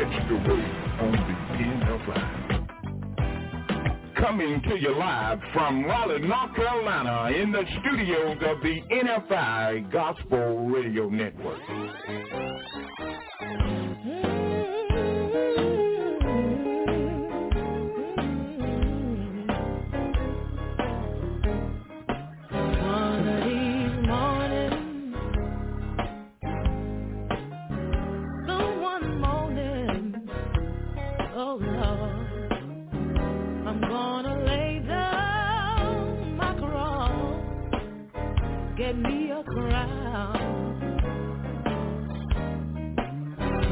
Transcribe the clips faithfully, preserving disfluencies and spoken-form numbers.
catch the wave on the N F I. Coming to you live from Raleigh, North Carolina, in the studios of the N F I Gospel Radio Network. Get me a crown.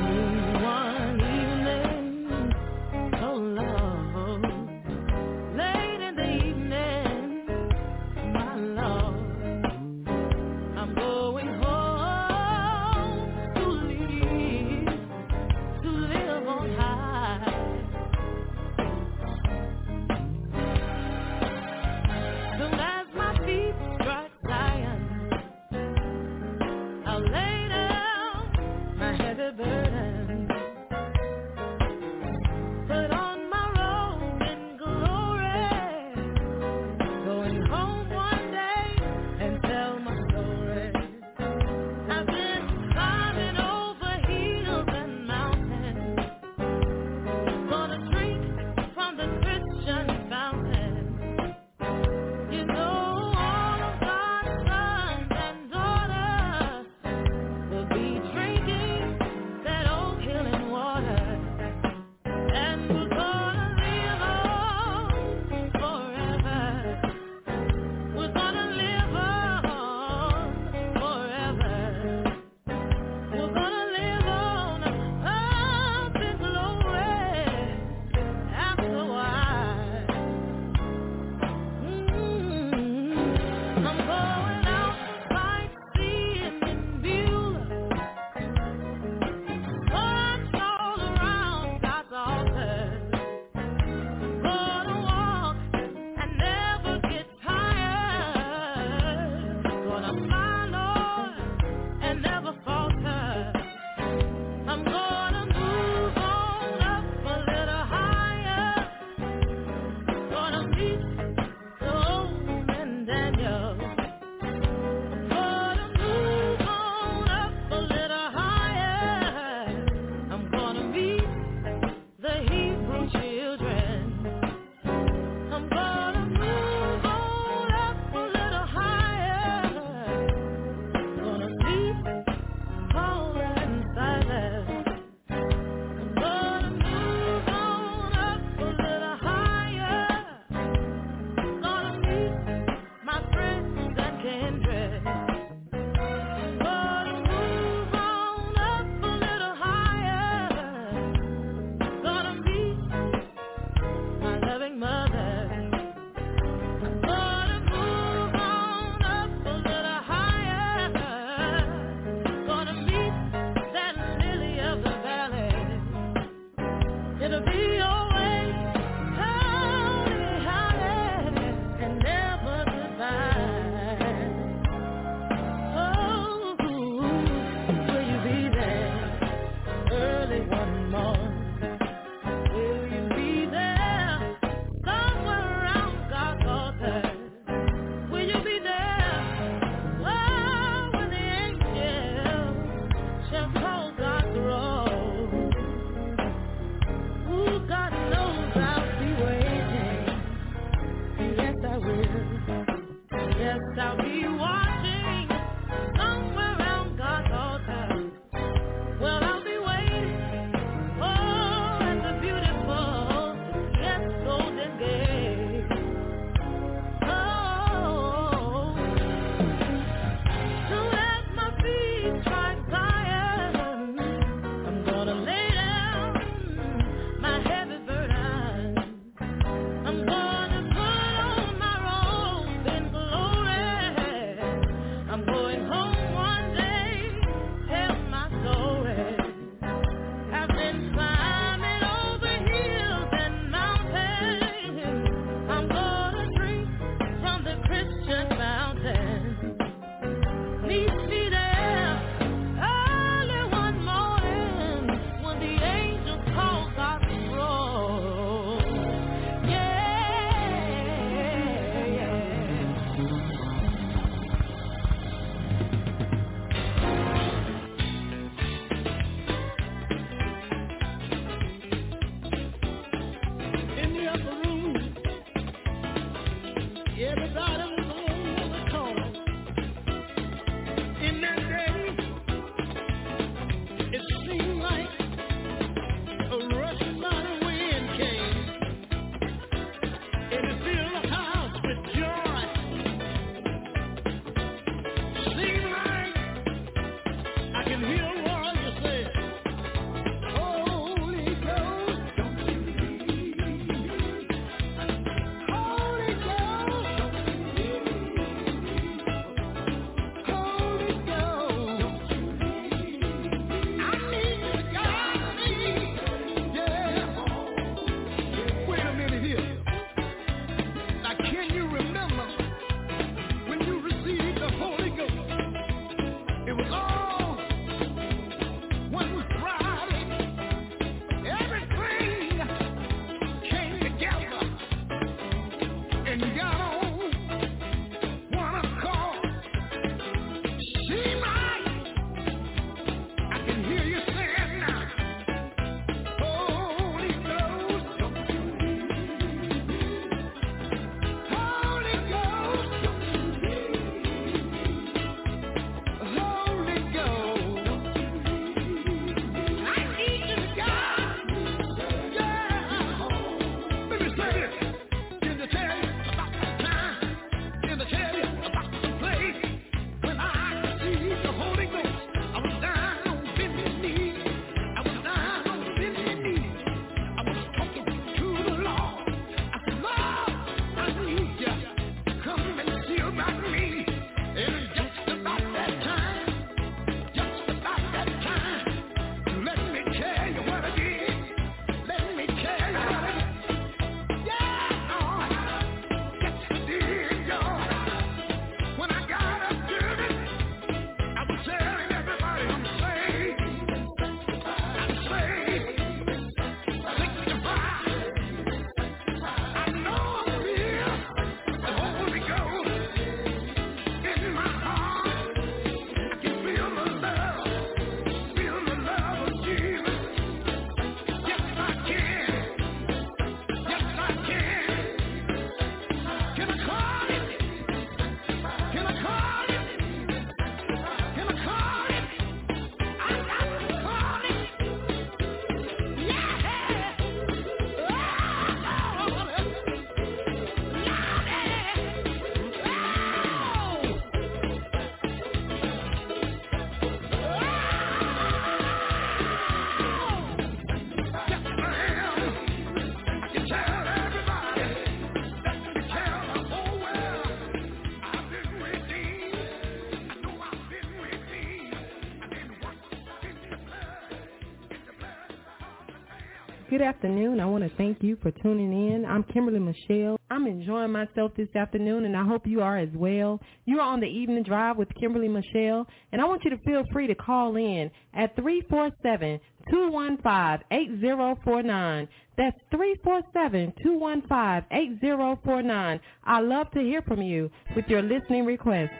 Good afternoon. I want to thank you for tuning in. I'm Kimberly Michelle. I'm enjoying myself this afternoon, and I hope you are as well. You are on the Evening Drive with Kimberly Michelle, and I want you to feel free to call in at three four seven, two one five, eight zero four nine. That's three four seven, two one five, eight zero four nine. I love to hear from you with your listening requests.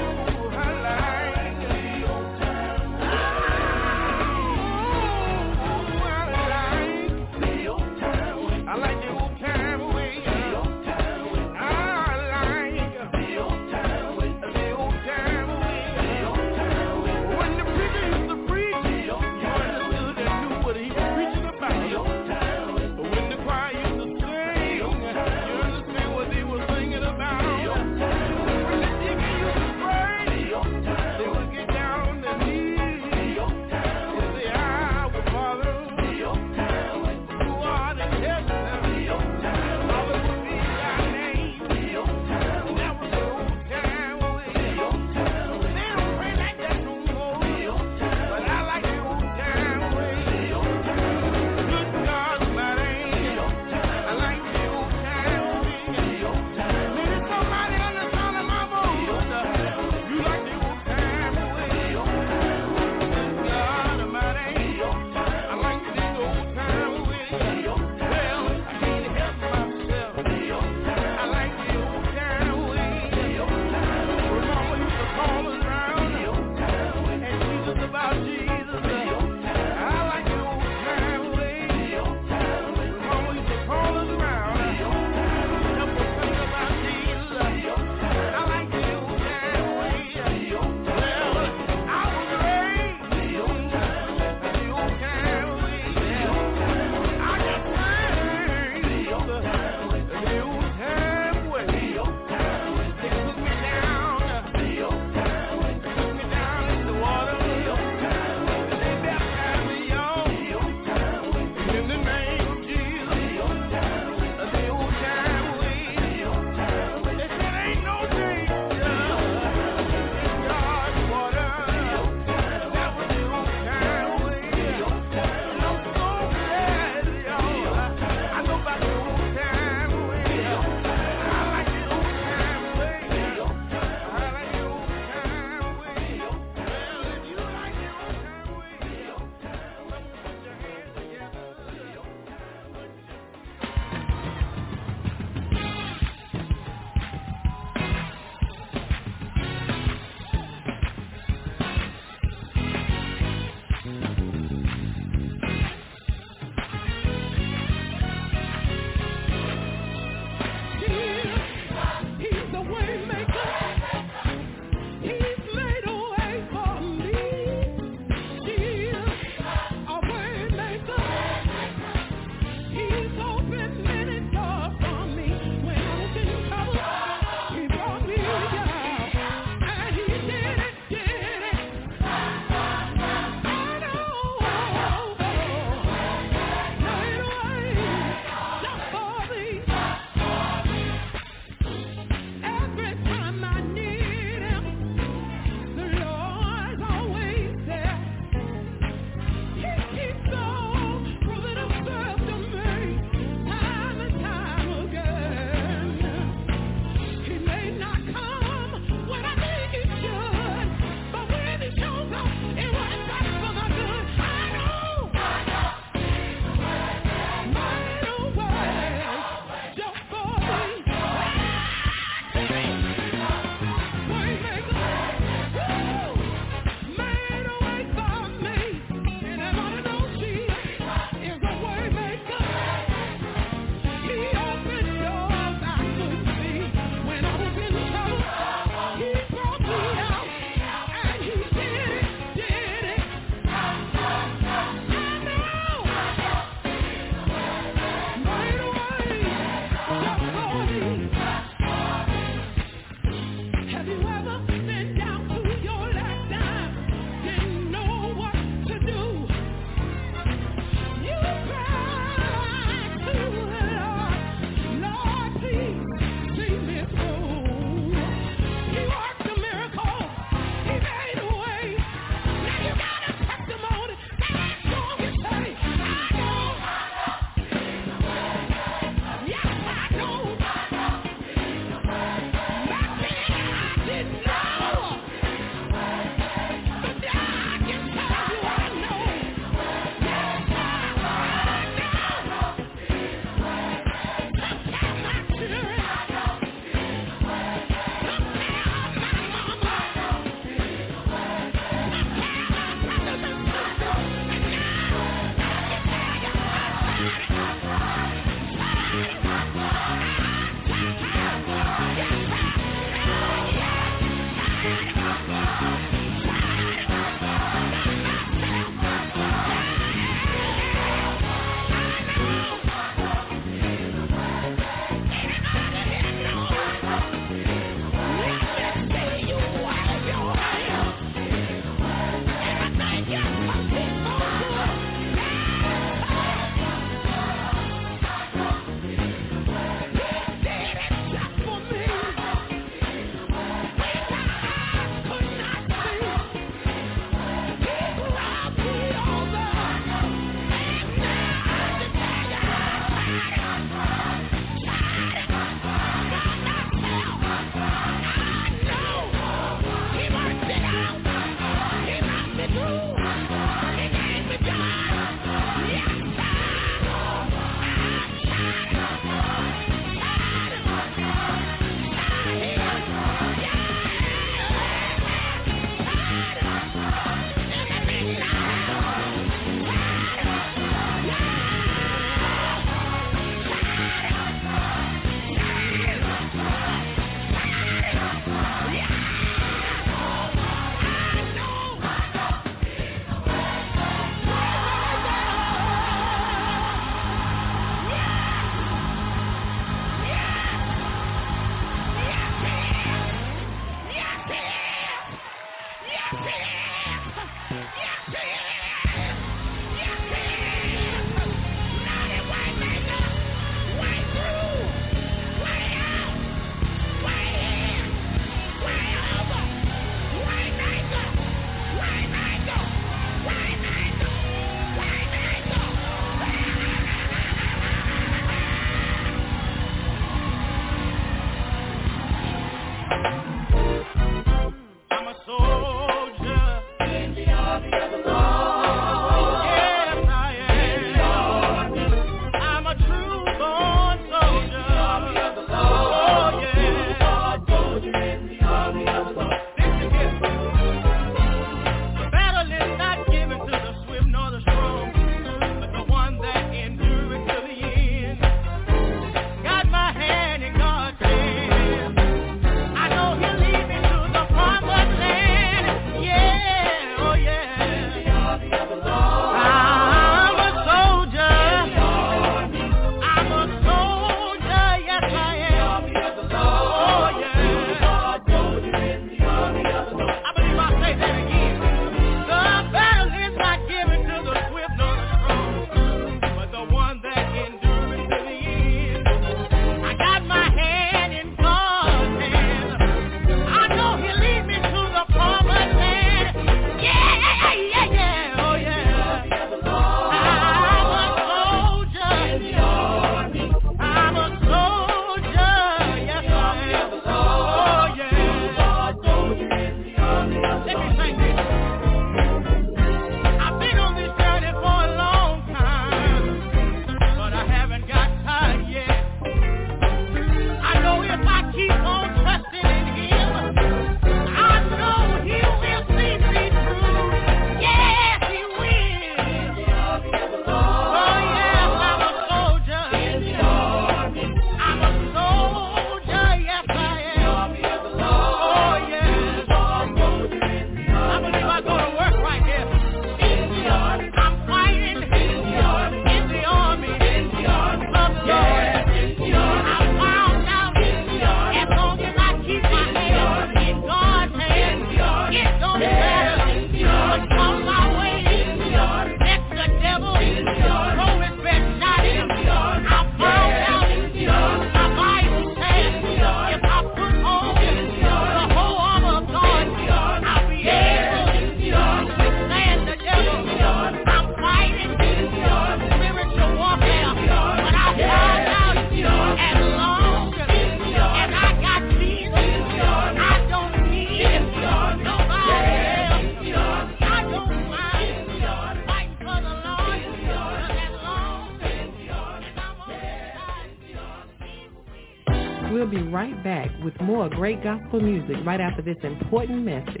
right back with more great gospel music right after this important message.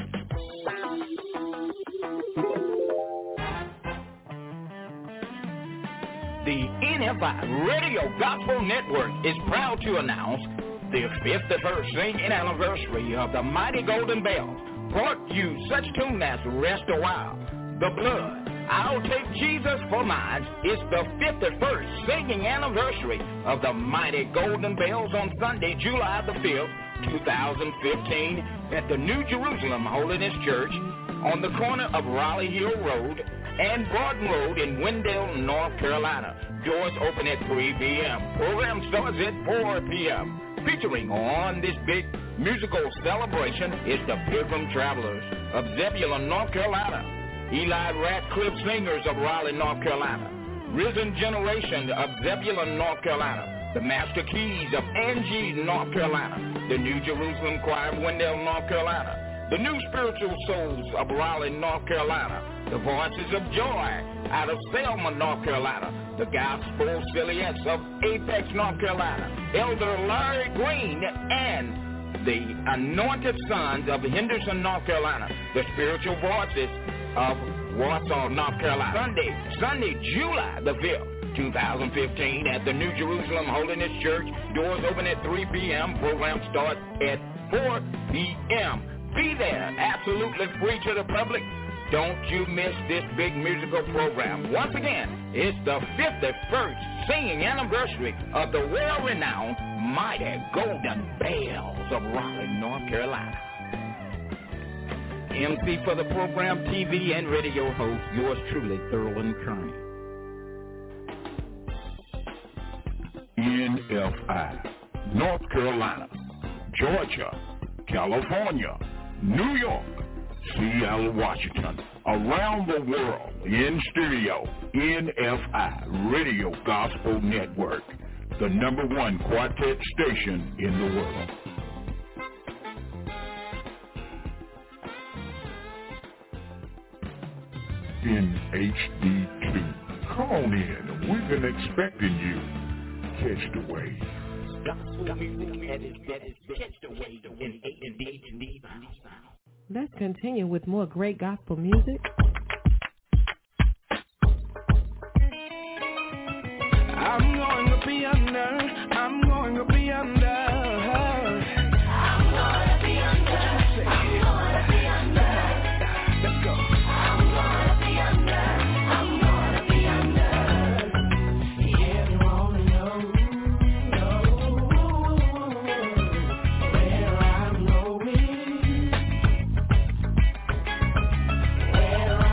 The N F I Radio Gospel Network is proud to announce the fifty-first singing anniversary of the Mighty Golden Bells. Brought you such tunes as Rest a While, The Blood, I'll Take Jesus for Mine. It's the fifty-first singing anniversary of the Mighty Golden Bells on Sunday, July the fifth, two thousand fifteen, at the New Jerusalem Holiness Church on the corner of Raleigh Hill Road and Borden Road in Wendell, North Carolina. Doors open at three p.m. Program starts at four p.m. Featuring on this big musical celebration is the Pilgrim Travelers of Zebulon, North Carolina, Eli Ratcliffe Singers of Raleigh, North Carolina, Risen Generation of Zebulon, North Carolina, the Master Keys of Angie, North Carolina, the New Jerusalem Choir of Wendell, North Carolina, the New Spiritual Souls of Raleigh, North Carolina, the Voices of Joy out of Selma, North Carolina, the Gospel Silhouettes of Apex, North Carolina, Elder Larry Green, and the Anointed Sons of Henderson, North Carolina, the Spiritual Voices of Warsaw, North Carolina. Sunday, Sunday, July the fifth, two thousand fifteen, at the New Jerusalem Holiness Church. Doors open at three p.m. Program starts at four p.m. Be there, absolutely free to the public. Don't you miss this big musical program. Once again, it's the fifty-first singing anniversary of the world-renowned Mighty Golden Bells of Raleigh, North Carolina. M C for the program, T V and radio host, yours truly, Thurland Kearney. N F I, North Carolina, Georgia, California, New York, Seattle, Washington, around the world, in stereo, N F I Radio Gospel Network, the number one quartet station in the world. In H D two, come on in, we've been expecting you. Catch the wave. Gospel music at its best, catch the wave in H D two. Let's continue with more great gospel music. I'm going to be under, I'm going to be under. I'm going to be under, I'm going to be under. Let's go. I'm going to be under, I'm going to be under. Yeah, you wanna know, know where I'm going. Where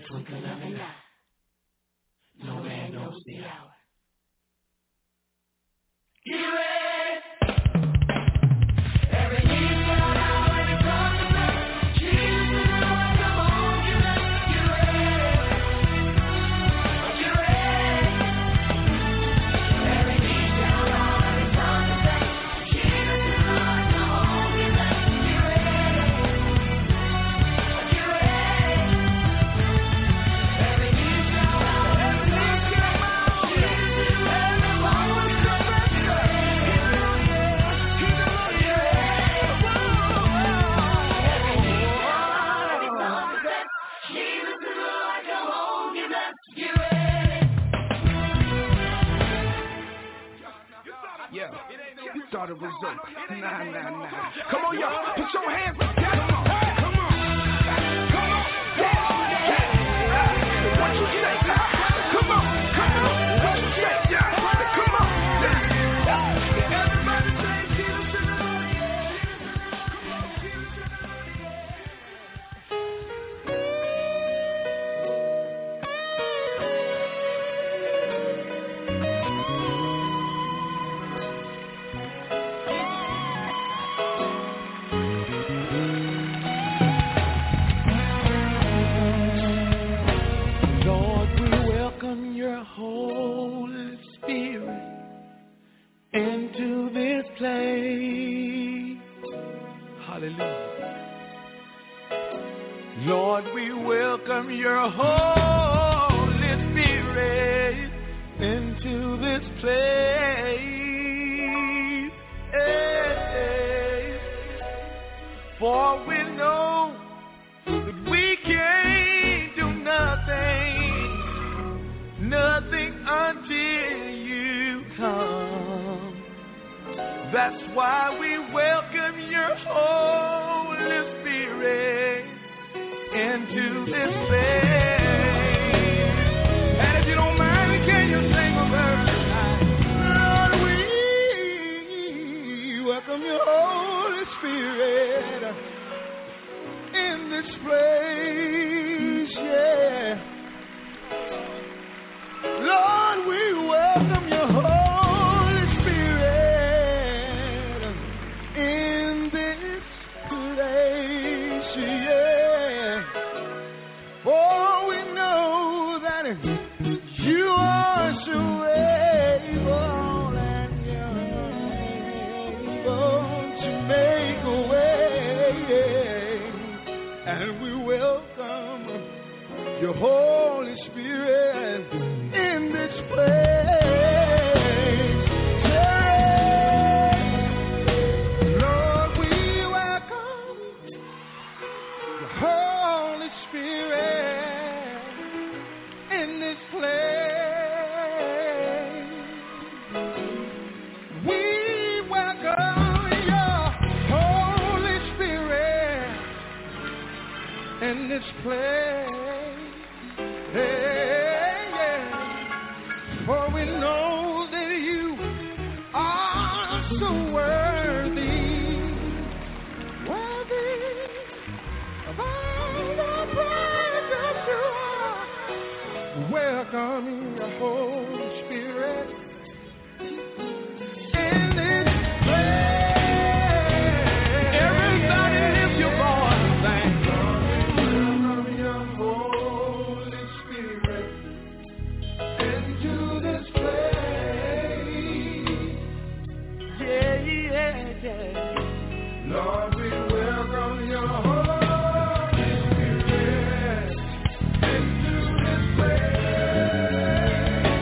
twinkle of an eye. No man knows the hour. Get ready. Every knee shall bow and every tongue confess. Jesus is Lord. Come on, get ready, get ready. Get ready. Every knee shall bow and every tongue confess. Jesus is Lord. Come on, get ready, get ready. Get ready. Every knee shall bow, every knee shall bow. Jesus is Lord. Come on, get ready, get ready. Yeah, you thought it was over. Nah, nah, nah. Come on, y'all. Put your hands together. Come on. Come on. Come on. Yeah. Yeah. What you say? Come on. Come on. What you say? Yeah. Come on. Yeah. Everybody say Jesus to the Lord. Come on, Jesus to the Lord, we welcome your Holy Spirit into this place. Hallelujah. Lord, we welcome your Holy Spirit into this place. Hey, for we know that we can't do nothing, nothing until you come. That's why we welcome your Holy Spirit into this place. And if you don't mind, can you sing a verse tonight? Lord, we welcome your Holy Spirit in this place, yeah. Lord, we welcome your Holy Spirit in this place, yeah. For we know that you are so able and you're able to make a way, and we welcome your Holy Spirit in this place. Lord, we welcome your Holy Spirit in this place. We welcome your Holy Spirit in this place. Hey, yeah. For we know that you are so worthy, worthy of all the praise that you are. Welcome your Holy Spirit in this place. Everybody lift your voice and sing. Welcome your Holy Spirit into this place. Yeah, yeah, yeah. Lord, we welcome your Holy Spirit into this place.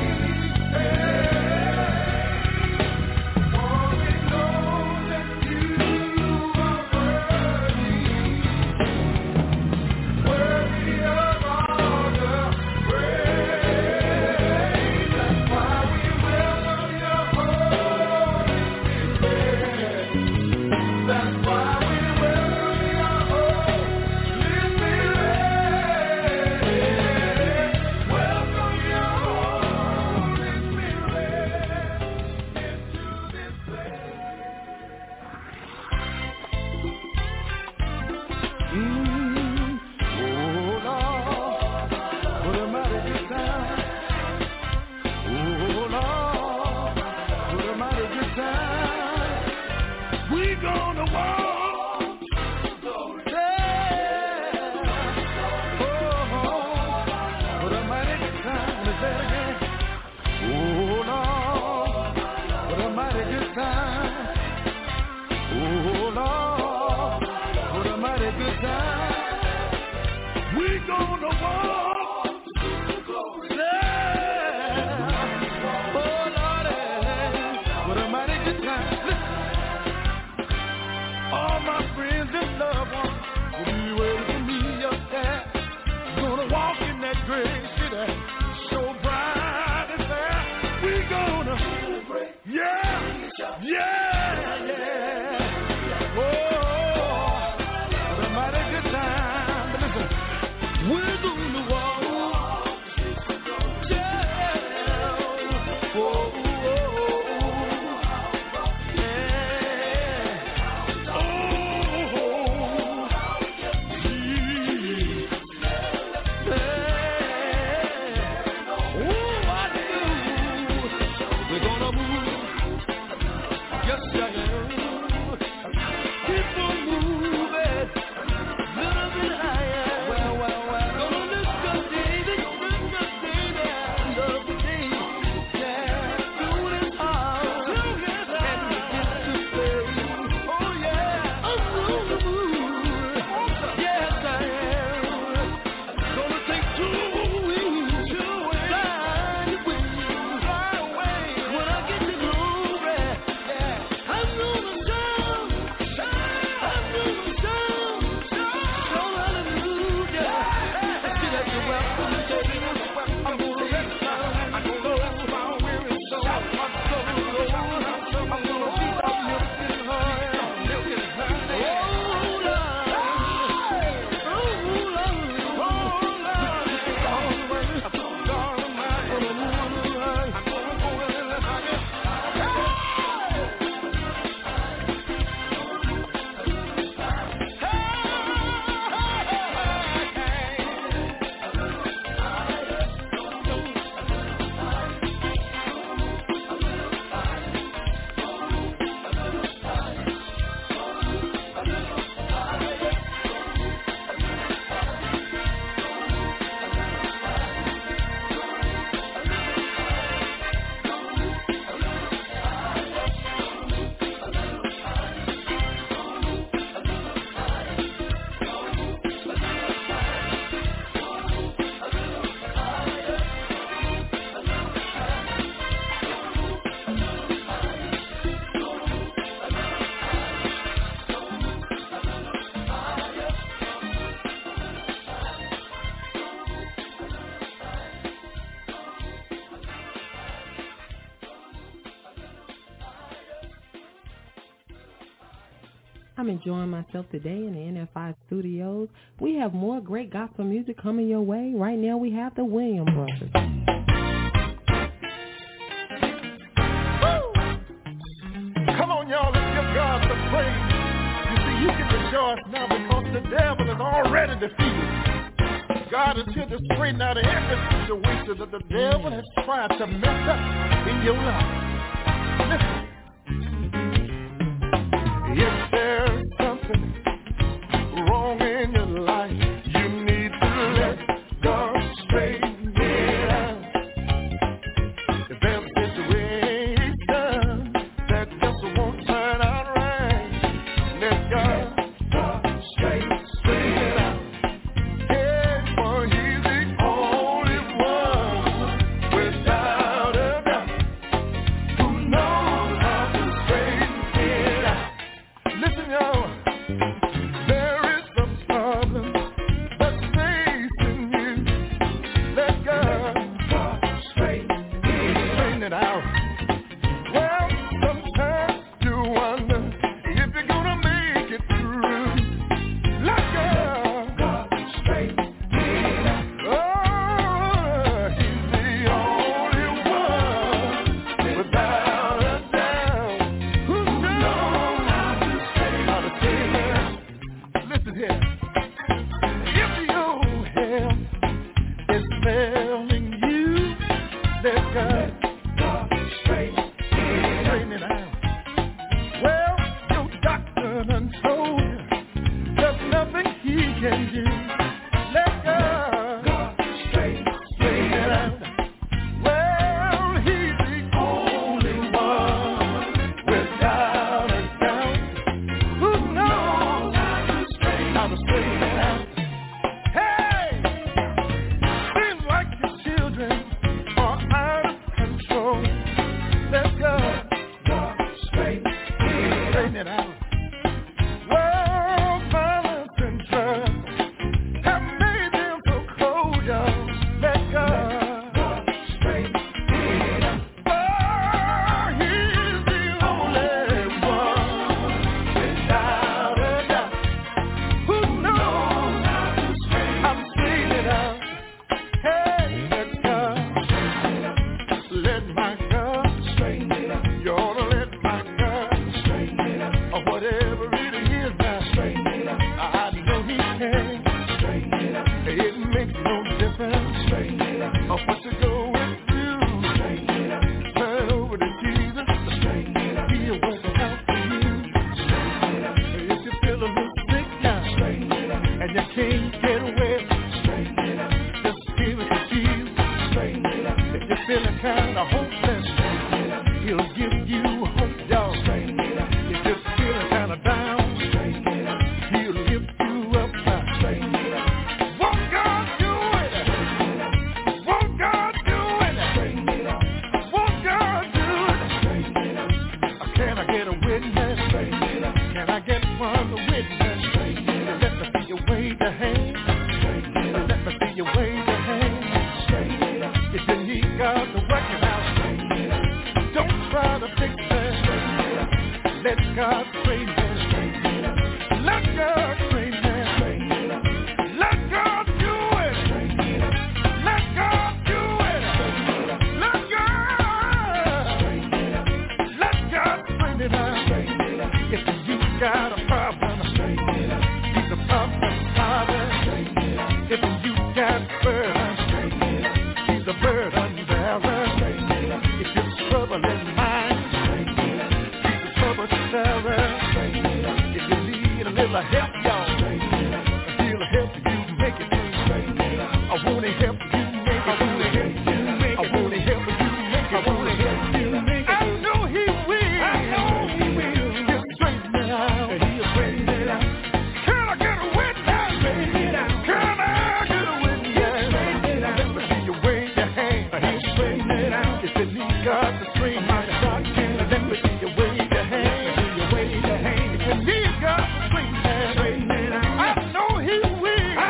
I'm enjoying myself today in the N F I studios. We have more great gospel music coming your way. Right now we have the Williams Brothers. Come on, y'all, let's give God some praise. You see, you can rejoice now because the devil is already defeated. God is here to straighten out every situation that the devil has tried to mess up in your life. Listen. If there's something wrong in your life, you need to let God straighten it out. If there's a situation that just won't turn out right, let God, God straighten, straighten it out. Yeah, for He's the only one, without a doubt, who knows how to straighten it out. Listen, y'all, there is some problem that's facing you. Let God, God straighten, straighten it out. Well, sometimes you wonder if you're gonna make it through. Let God, God straighten it out. Oh, He's the only one, without a doubt, who knows how to straighten it out. Listen here. If your health is failing you, let God, God straighten, straighten it out. Well, your doctor done told you there's nothing he can do. Let God, God straighten, straighten it out. Well, He's the only one, without a doubt, who knows how to straighten, how to straighten it out. Hey, seems like your children are out of control. Let God, God straighten, straighten it out. Well, violence and drugs have made them so cold, y'all. Let God, God straighten it out. Oh, He's the only one, without a doubt, who knows how to straighten, how to straighten it out. Hey, let God, let my God straighten it out. You ought to let my God straighten it out. Or whatever it is now, straighten it out. I know He can straighten it out. It makes no difference, straighten it out. Or what you're going through, straighten it out. Turn over to Jesus, straighten it out. He'll work it out for you, straighten it out. If you feel a little sick now, straighten it out. And you can't get well, straighten it out. Just give it to Jesus, straighten it out. If you're feeling kind of hopeless, straighten it out. He'll give you hope, y'all, straighten it out. If you're feeling kind of down, straighten it out. He'll lift you up now, straighten it out. Won't God do it? Straighten it out. Won't God do it? Straighten it out. Won't God do it? Straighten it out. Can I get a witness? Straighten it out. Can I get one witness? Straighten it out. Let me see you wave your hand. Straighten it out. Let me see you wave your hand. Straighten it out. If you need God to work it out, straighten it out. Don't try to fix it. Straighten it out. Let God straighten it. Straighten it out. Let God straighten it. Straighten it out. Let God do it. Straighten it out. Let God do it. Straighten it out. Let God straighten it out. Let God straighten it out. Straighten it out. If you got a problem, straighten it out. He's a problem solver. Straighten it out. If you got burden, straighten it out. He's a burden bearer. Straighten it out. If you're troubling mind, straighten it out. He's a trouble bearer. Straighten it out. If you need a little help, y'all, straighten it out. He'll help you make it through. Straighten it out. I wanna help you make it. I wanna help you make it. I wanna help you make it. I wanna help you make it. I know He will. I know He will. He'll straighten it out. He'll straighten it out. Can I get a witness? Straighten it out. Can I get a witness? Straighten it out. Let me see you wave your hand. He'll straighten it out. If you need God to straighten it out, let me see you wave your hand. Let me see you wave your hand. If you need God to straighten it out, I know He will. I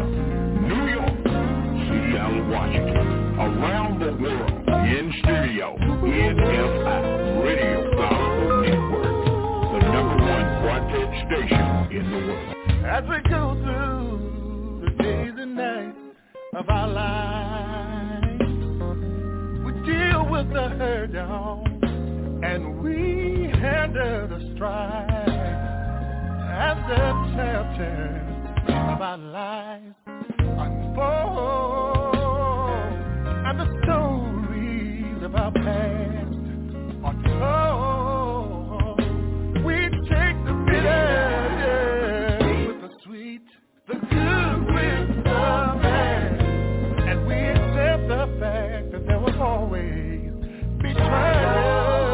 New York, Seattle, Washington, around the world, in stereo, N F I, Radio Gospel Network, the number one quartet station in the world. As we go through the days and nights of our lives, we deal with the hurt down, and we handle the strife. As the chapters of our lives unfold, and the stories of our past are told, we take the bitter with the sweet, the good with the bad, and we accept the fact that there was always betrayal.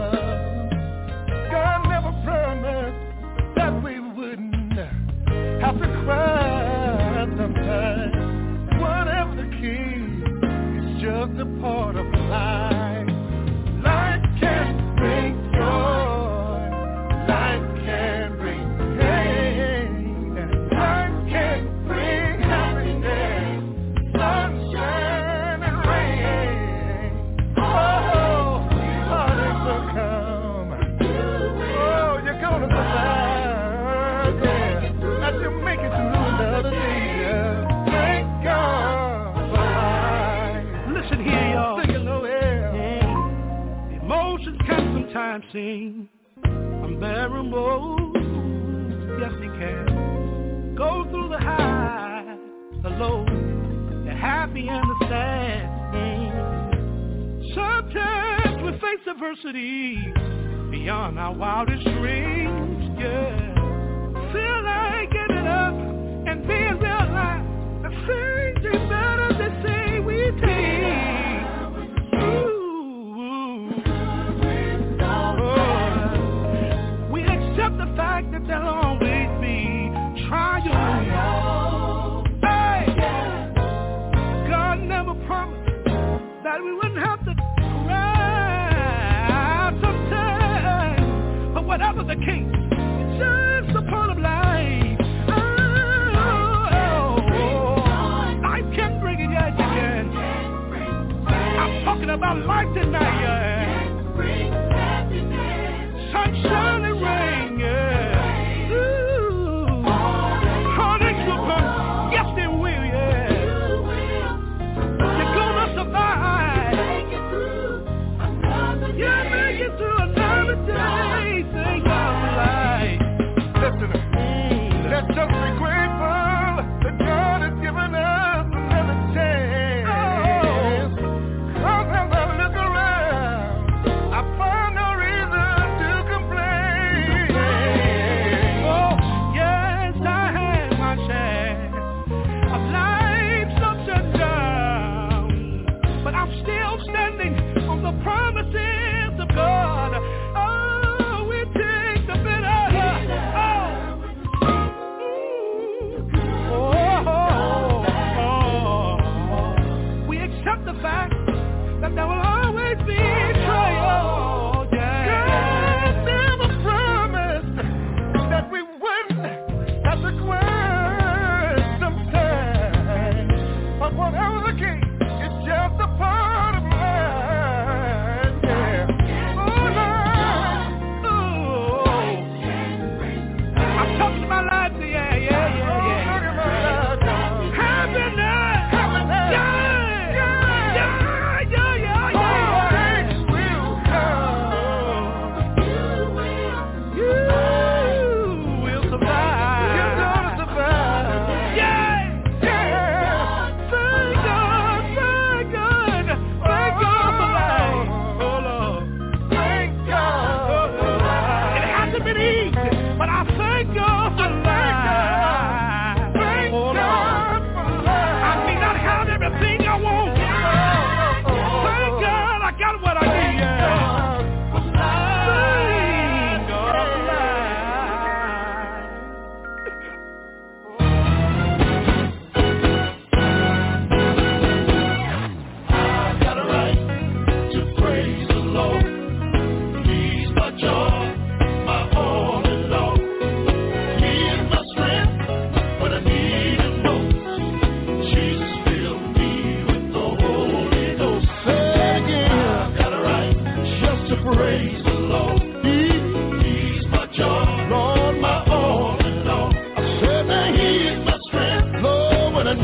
God never promised that we wouldn't have to cry sometimes. Whatever the case, it's just a part of life. Life can bring joy, life can bring pain, life can bring happiness, sunshine and rain. Oh, heartaches will come. Oh, you're gonna survive, yeah. As you make it through another day, yeah. Thank God for life. Listen here, y'all. Sing it low, yeah. Emotions can sometimes seem unbearable. Yes, they can. Go through the high, the low, the happy and the sad. Sometimes we face adversity beyond our wildest dreams, yeah. Feel like getting up and being realized the things ain't better than say we take. Ooh. Oh. We accept the fact that there'll always be trials. Hey. God never promised that we wouldn't have to cry sometimes. But whatever the case, it's just a part of life. Oh, life can bring it, yeah, you can. I'm talking about life tonight, yeah. Sunshine and rain, yeah. Ooh. Heartaches will come, yes they will, yeah. You're gonna survive. Yeah, make it through another day. Thank God for life. Listen, let's just be grateful that God has given us another chance. Oh. Cause as I look around,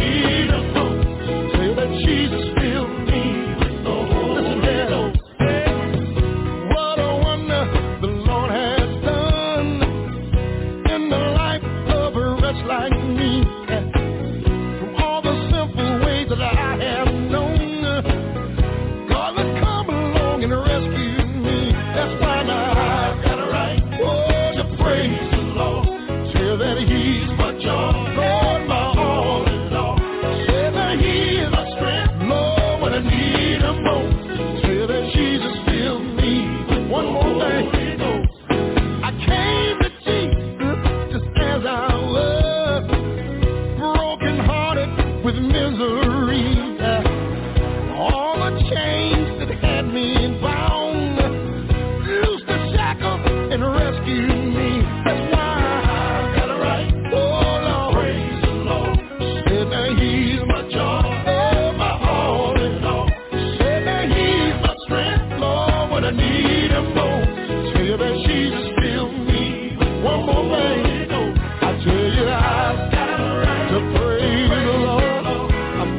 need him most. Say that Jesus filled me with the Holy Ghost. What a wonder the Lord has done in the life of a wretch like me. From all the simple ways that I have known, God has come along and rescued me. That's why now I've got a right, oh, to praise the Lord. Say that He's my joy, Lord, my all in all. Say that He is my strength, Lord, when I need Him most. Say that Jesus filled me with one more thing. I came to Jesus just as I was, broken hearted with misery. All the chains that had me bound, loosed the shackles and rescued me. That's why I've got a right, oh Lord, praise the Lord. Say that He's my joy, oh my all in all. Say that He's my strength, Lord, when I need Him most. Say that Jesus filled me with one more thing. I tell you I've got a right to praise the Lord. I'm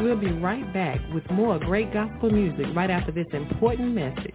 We'll be right back with more great gospel music right after this important message.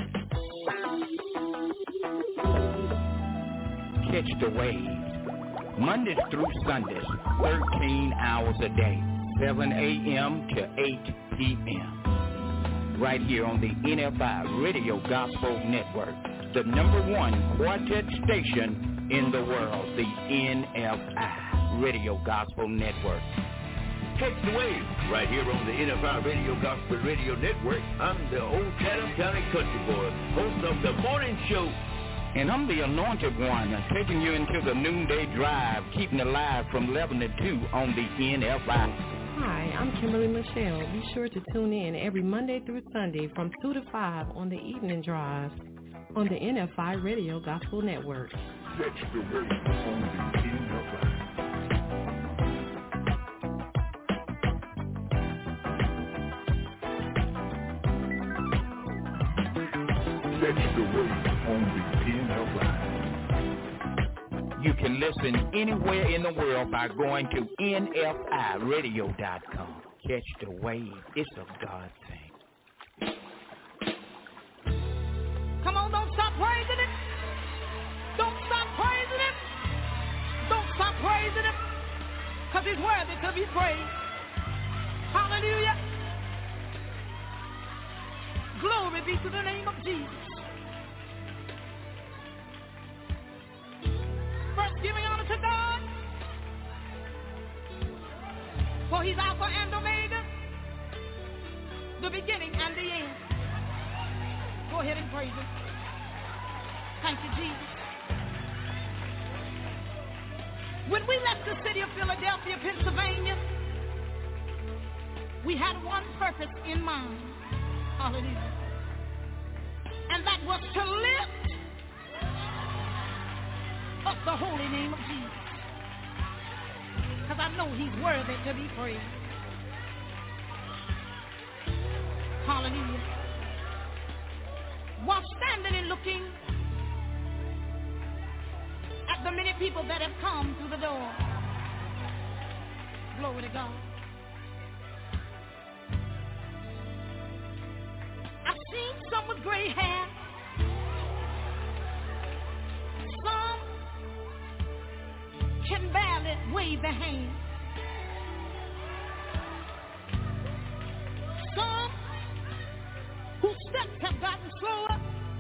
Catch the waves, Mondays through Sundays, thirteen hours a day, seven a.m. to eight p.m. Right here on the N F I Radio Gospel Network, the number one quartet station in the world, the N F I Radio Gospel Network. Catch the waves right here on the N F I Radio Gospel Radio Network. I'm the old Chatham County Country Boy, host of the morning show. And I'm the anointed one, taking you into the noonday drive, keeping it live from eleven to two on the N F I. Hi, I'm Kimberly Michelle. Be sure to tune in every Monday through Sunday from two to five on the evening drive on the N F I Radio Gospel Network. Catch the waves on the N F I. Catch the waves on the N F I. You can listen anywhere in the world by going to N F I radio dot com. Catch the wave. It's a God thing. Come on, don't stop praising it. Don't stop praising it. Don't stop praising him, because he's worthy to be praised. Hallelujah. Glory be to the name of Jesus. First, giving honor to God, for he's Alpha and Omega, the beginning and the end. Go ahead and praise him. Thank you, Jesus. When we left the city of Philadelphia, Pennsylvania, we had one purpose in mind. Hallelujah. And that was to lift up the holy name of Jesus. Because I know he's worthy to be praised. Hallelujah. While standing and looking at the many people that have come through the door, glory to God, I've seen some with gray hair, some can barely wave their hand, some whose steps have gotten slower,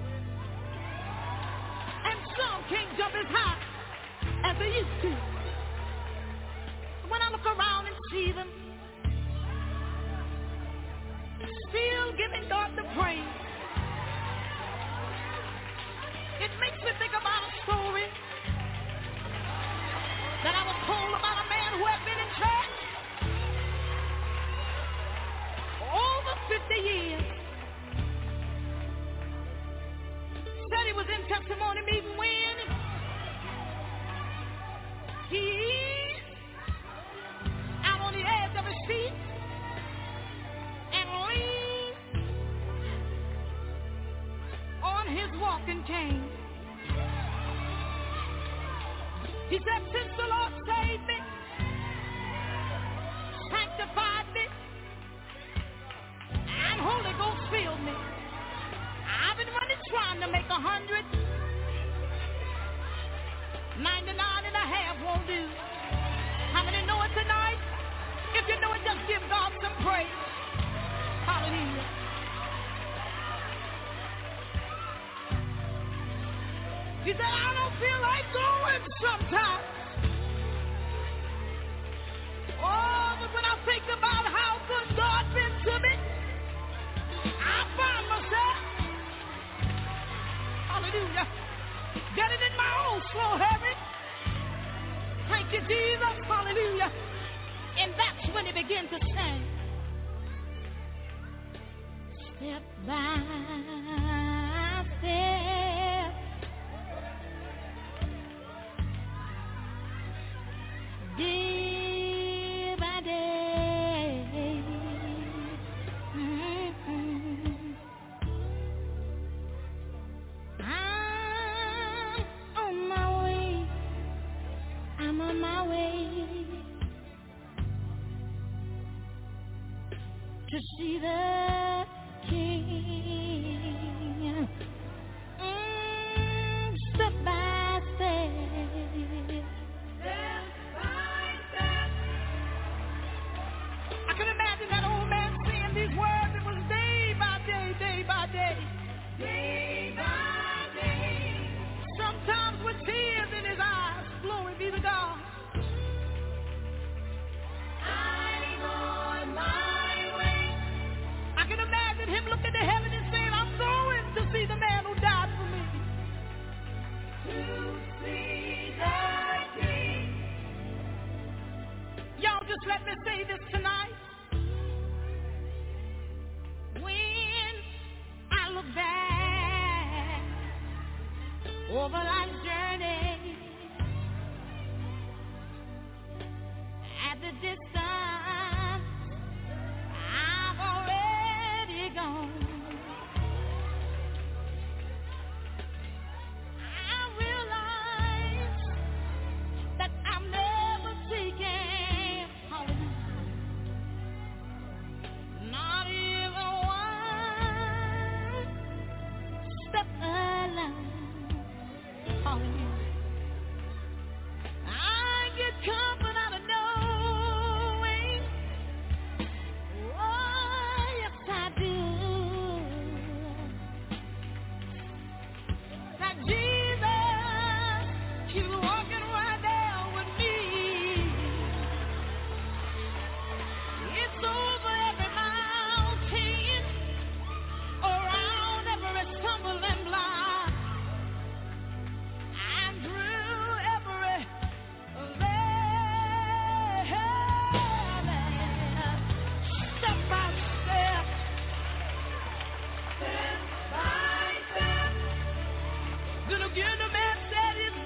and some can't jump as high as they used to. When I look around and see them still giving God the praise, it makes me think about a story that I was told about a man who had been in church for over fifty years. Said he was in testimony meeting when he out on the edge of his seat and leaned on his walking cane. He said, since the Lord saved me, sanctified me, and Holy Ghost filled me, I've been running trying to make a hundred. ninety-nine and a half won't do. How many know it tonight? If you know it, just give God some praise. Hallelujah. He said, I don't feel like going sometimes. Oh, but when I think about how good God's been to me, I find myself, hallelujah, getting in my own slow habit. Thank you, Jesus, hallelujah. And that's when he began to sing. Step by step, day by day, mm-hmm. I'm on my way, I'm on my way. to see the King mm, step by step. Step by step. I can imagine that old man saying these words. It was day by day, day by day. Day by day. Sometimes with tears in his eyes. Glory be to God. I'm on my way. I can imagine him looking to heaven and saying, I'm going to see the man who died for me. To see the King. Y'all just let me say this tonight. When I look back over life's journey, at the distance I've already gone, I realize that I'm never taking home, not even one step alone. Hallelujah. I get comfort out of knowing, oh yes I do, that Jesus keeps walking right there with me. It's over every mountain, around every stumbling block, and through every valley, step by step, step by step. Then again the man said it's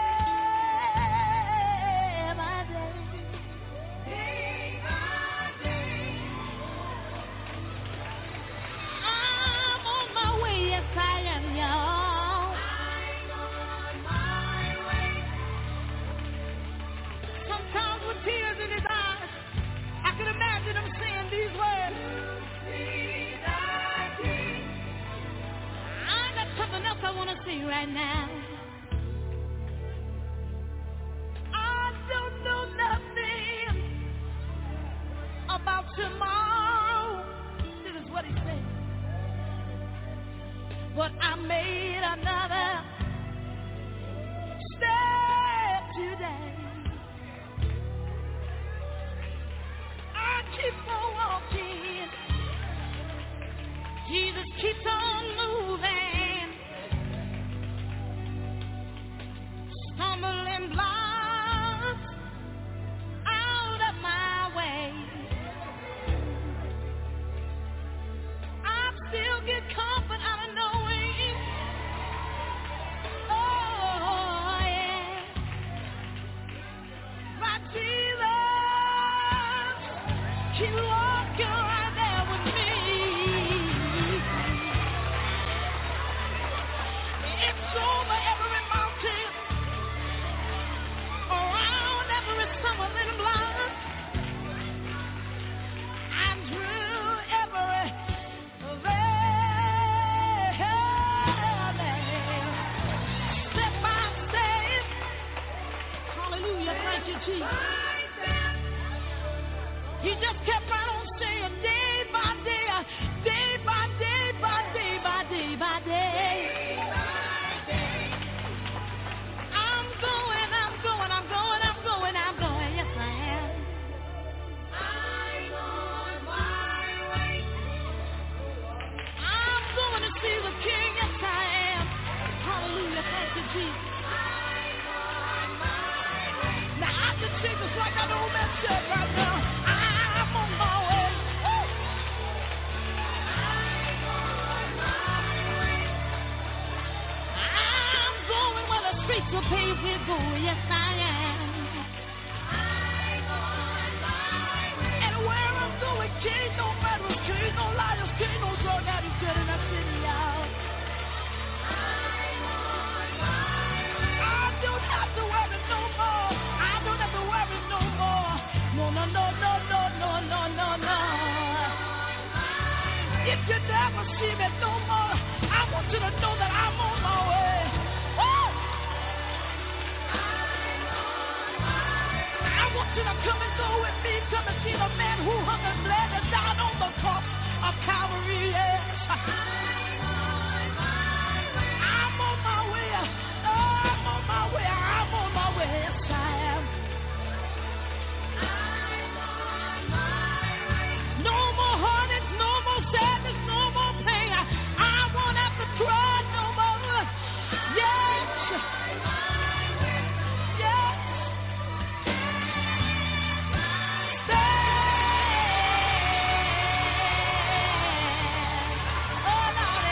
day by day, day by day. I'm on my way, yes I am, y'all. I'm on my way. Sometimes with tears in his eyes, I can imagine him saying these words. See the King. I got something else I want to say right now. I don't know nothing about tomorrow. This is what he said. But I made another step today. I keep on walking. Jesus keeps on moving. Stumbling blocks out of my way. I still get comfort out of knowing, oh yeah, my Jesus keep walking right there with me. It's over every mountain, around every stumbling block, and through every valley, step by step. Hallelujah, thank you, Jesus. He just kept right on saying, day by day, day by day, by day, by day, by day. I'm going, I'm going, I'm going, I'm going, I'm going, yes I am. I'm on my way. I'm going to see the King, yes I am. Hallelujah, thank you, Jesus. I'm on my way. Now I can sing this like I know that said right now. I'm on my way. Woo! I'm on my way. I'm going where the streets will pave with gold. Yes, I am. I'm on my way. And where I'm going, king, no matter, king, no liars, king, no drug addicts, good in the city, y'all. I'm on my way. I don't have to worry no more. I don't have to worry no more. No, no, no, no, no, no, no, no, no. see me no more. I want you to know that I'm on my way. Woo! I want you to come and go with me. Come and see the man who hung and bled and died on the cross of Calvary. Yes. I'm on my way. Oh, I'm on my way. I'm on my way. Yes, I am. No more heartache, no more sadness, no more pain. I won't have to cry no more. Yes. Yes. Stand. Oh, Lord,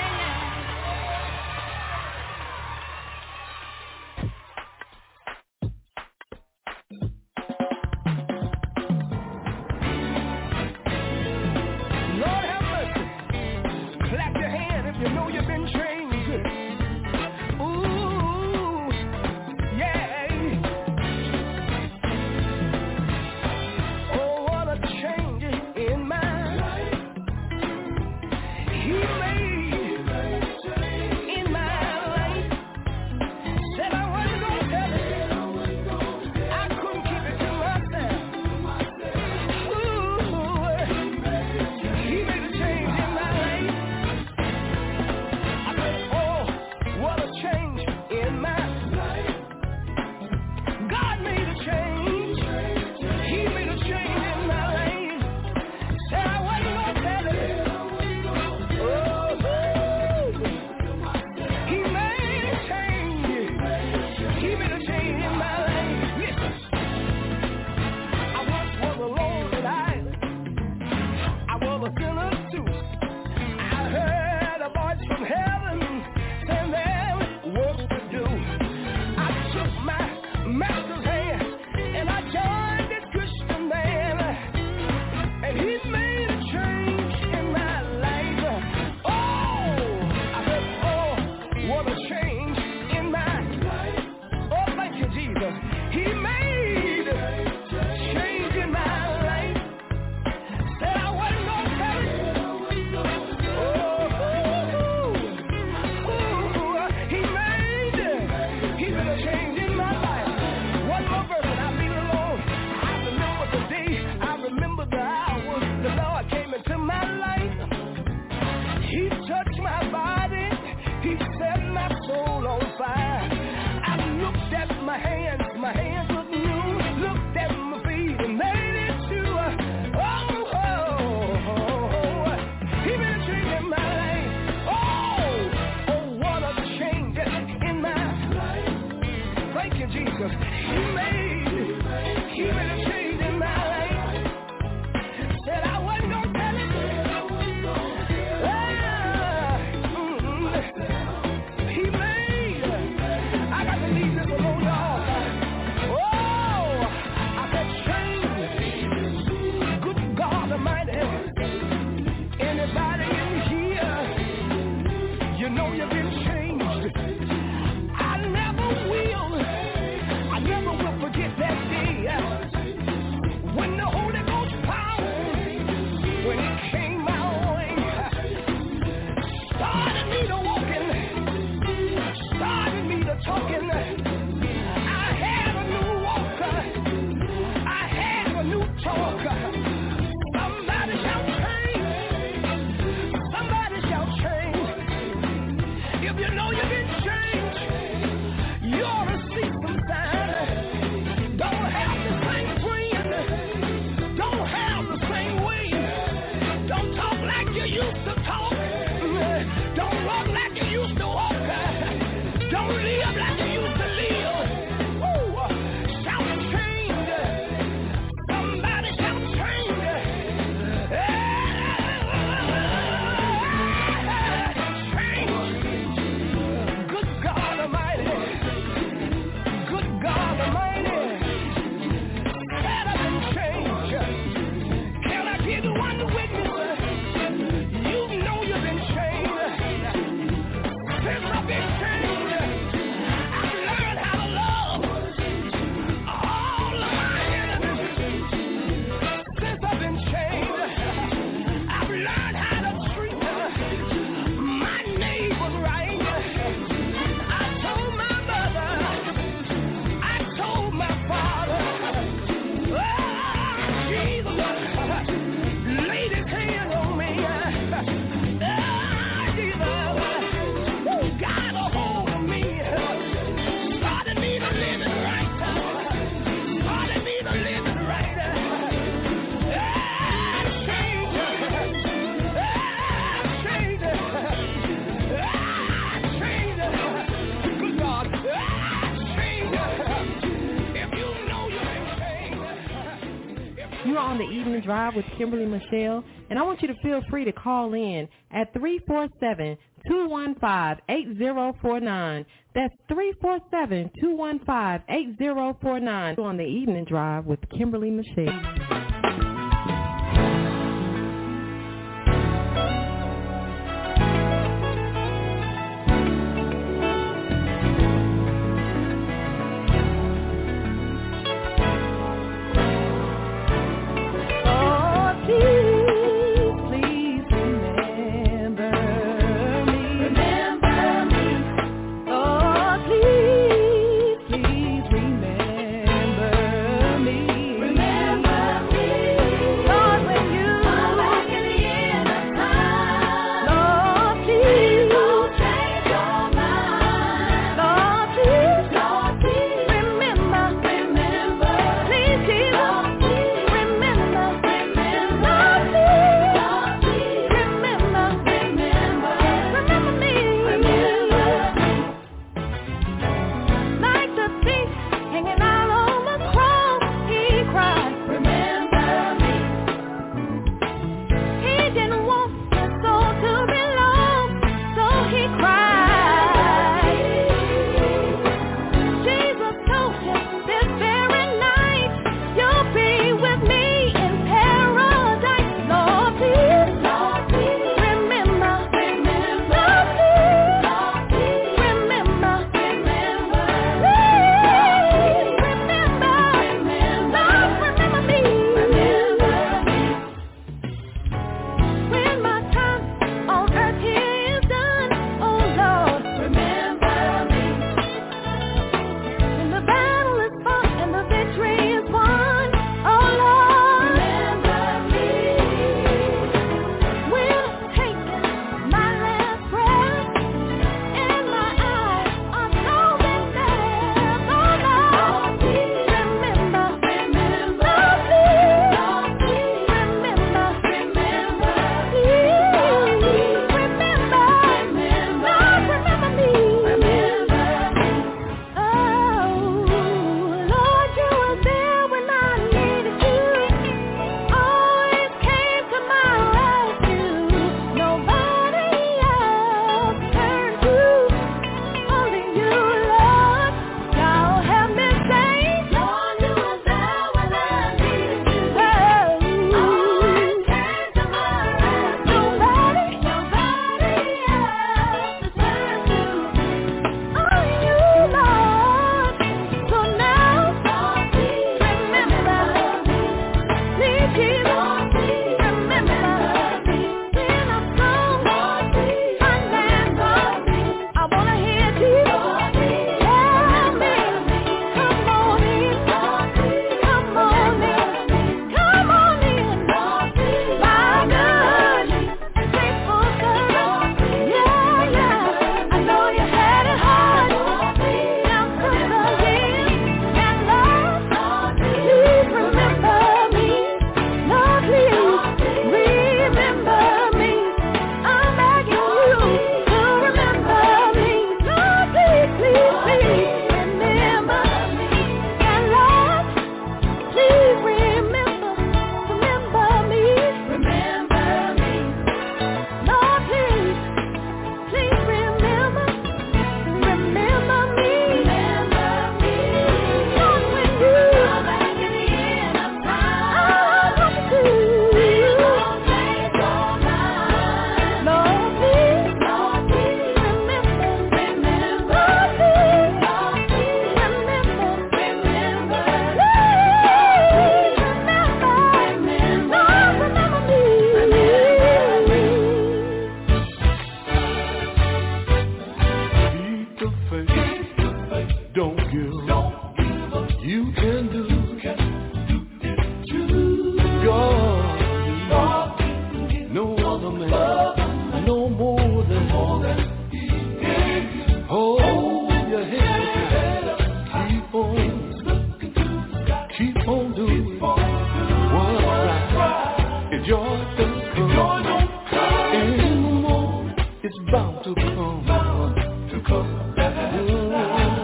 You are on the Evening Drive with Kimberly Michelle, and I want you to feel free to call in at three four seven, two one five, eight zero four nine. That's three four seven, two one five, eight zero four nine. You're on the Evening Drive with Kimberly Michelle.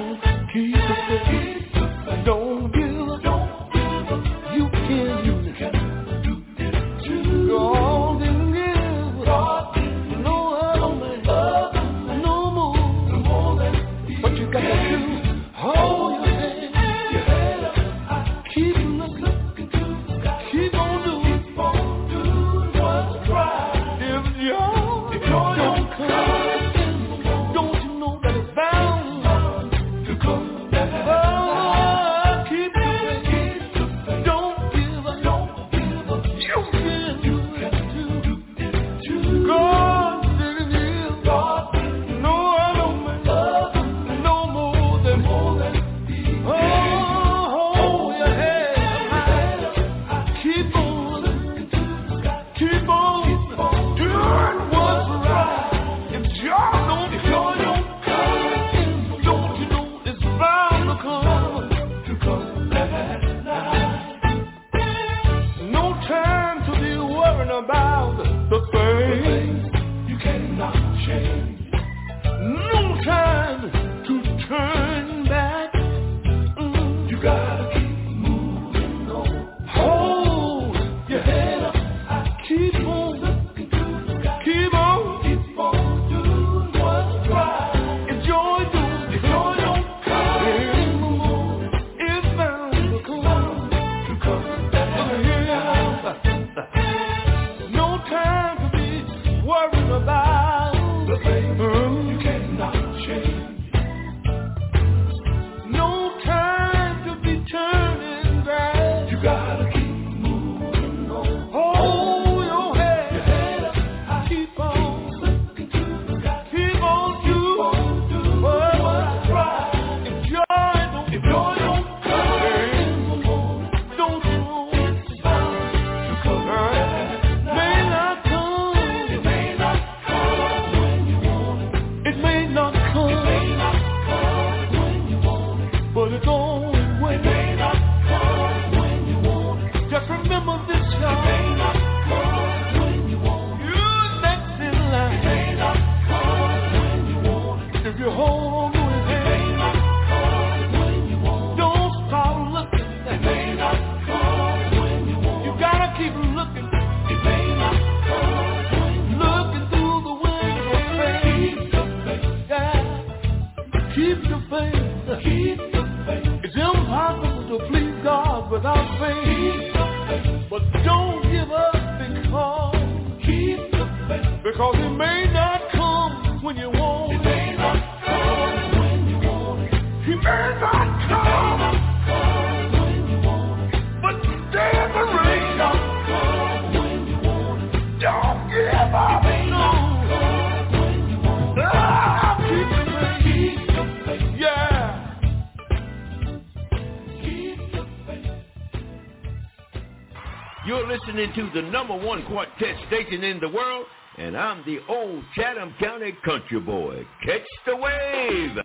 Don't give up. You can, you can. without faith. But don't give up because keep the faith. Because it may not come when you want it. It may not come when you want it. He may not come when you want it. But stay in the rain. Come when you want it. Don't give up. No. Ah, keep the faith. Keep the faith. Yeah. You're listening to the number one quartet station in the world, and I'm the old Chatham County country boy. Catch the wave.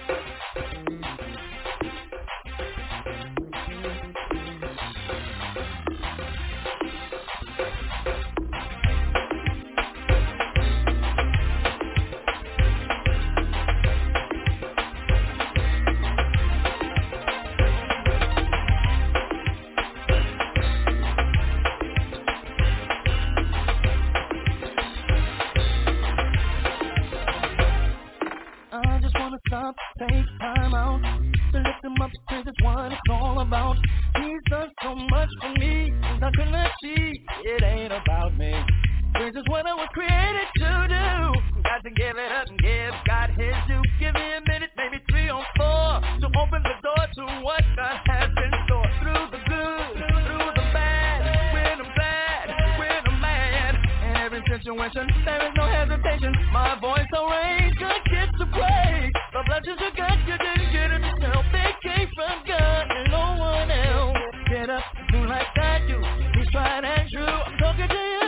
Take time out to lift him up, cause it's what it's all about. He's done so much for me, I cannot see it ain't about me. This is what I was created to do. Got to give it up and give God his due. Give me a minute, maybe three or four, to open the door to what God has in store. Through the good, through the bad, when I'm bad, when I'm mad. In every situation, there is no hesitation. My voice arranged, I get to play. The blessings you got, you didn't get it yourself. They came from God and no one else. Get up, do like I do. He's tried and true. I'm talking to you.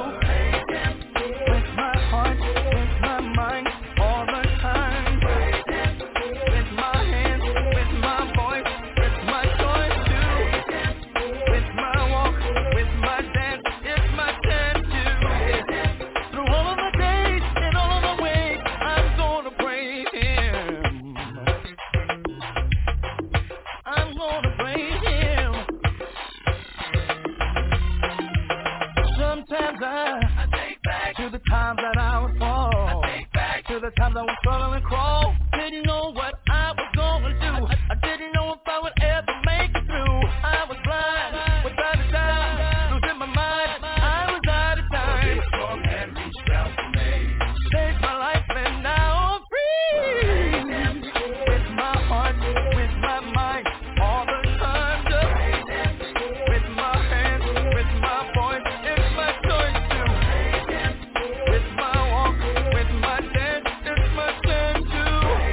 With my heart, with my mind, all the time. With my hands, with my voice, it's my choice too. With my walk, with my dance, it's my chance too. Through all of the days and all of the ways, I'm gonna praise him. I'm gonna praise him. Sometimes I, I think back to the times that I would fall. I think back to the times I would struggle and crawl. Didn't know what I was gonna do. I, I didn't know if I would ever make it through. I was blind, was out of time, losing my mind. I was out of time. This song had reached out to me, saved my life, and now I'm free. With my heart, with my mind, all the time. Just with my hands, with my voice, it's my choice too. With my walk, with my dance, it's my chance too.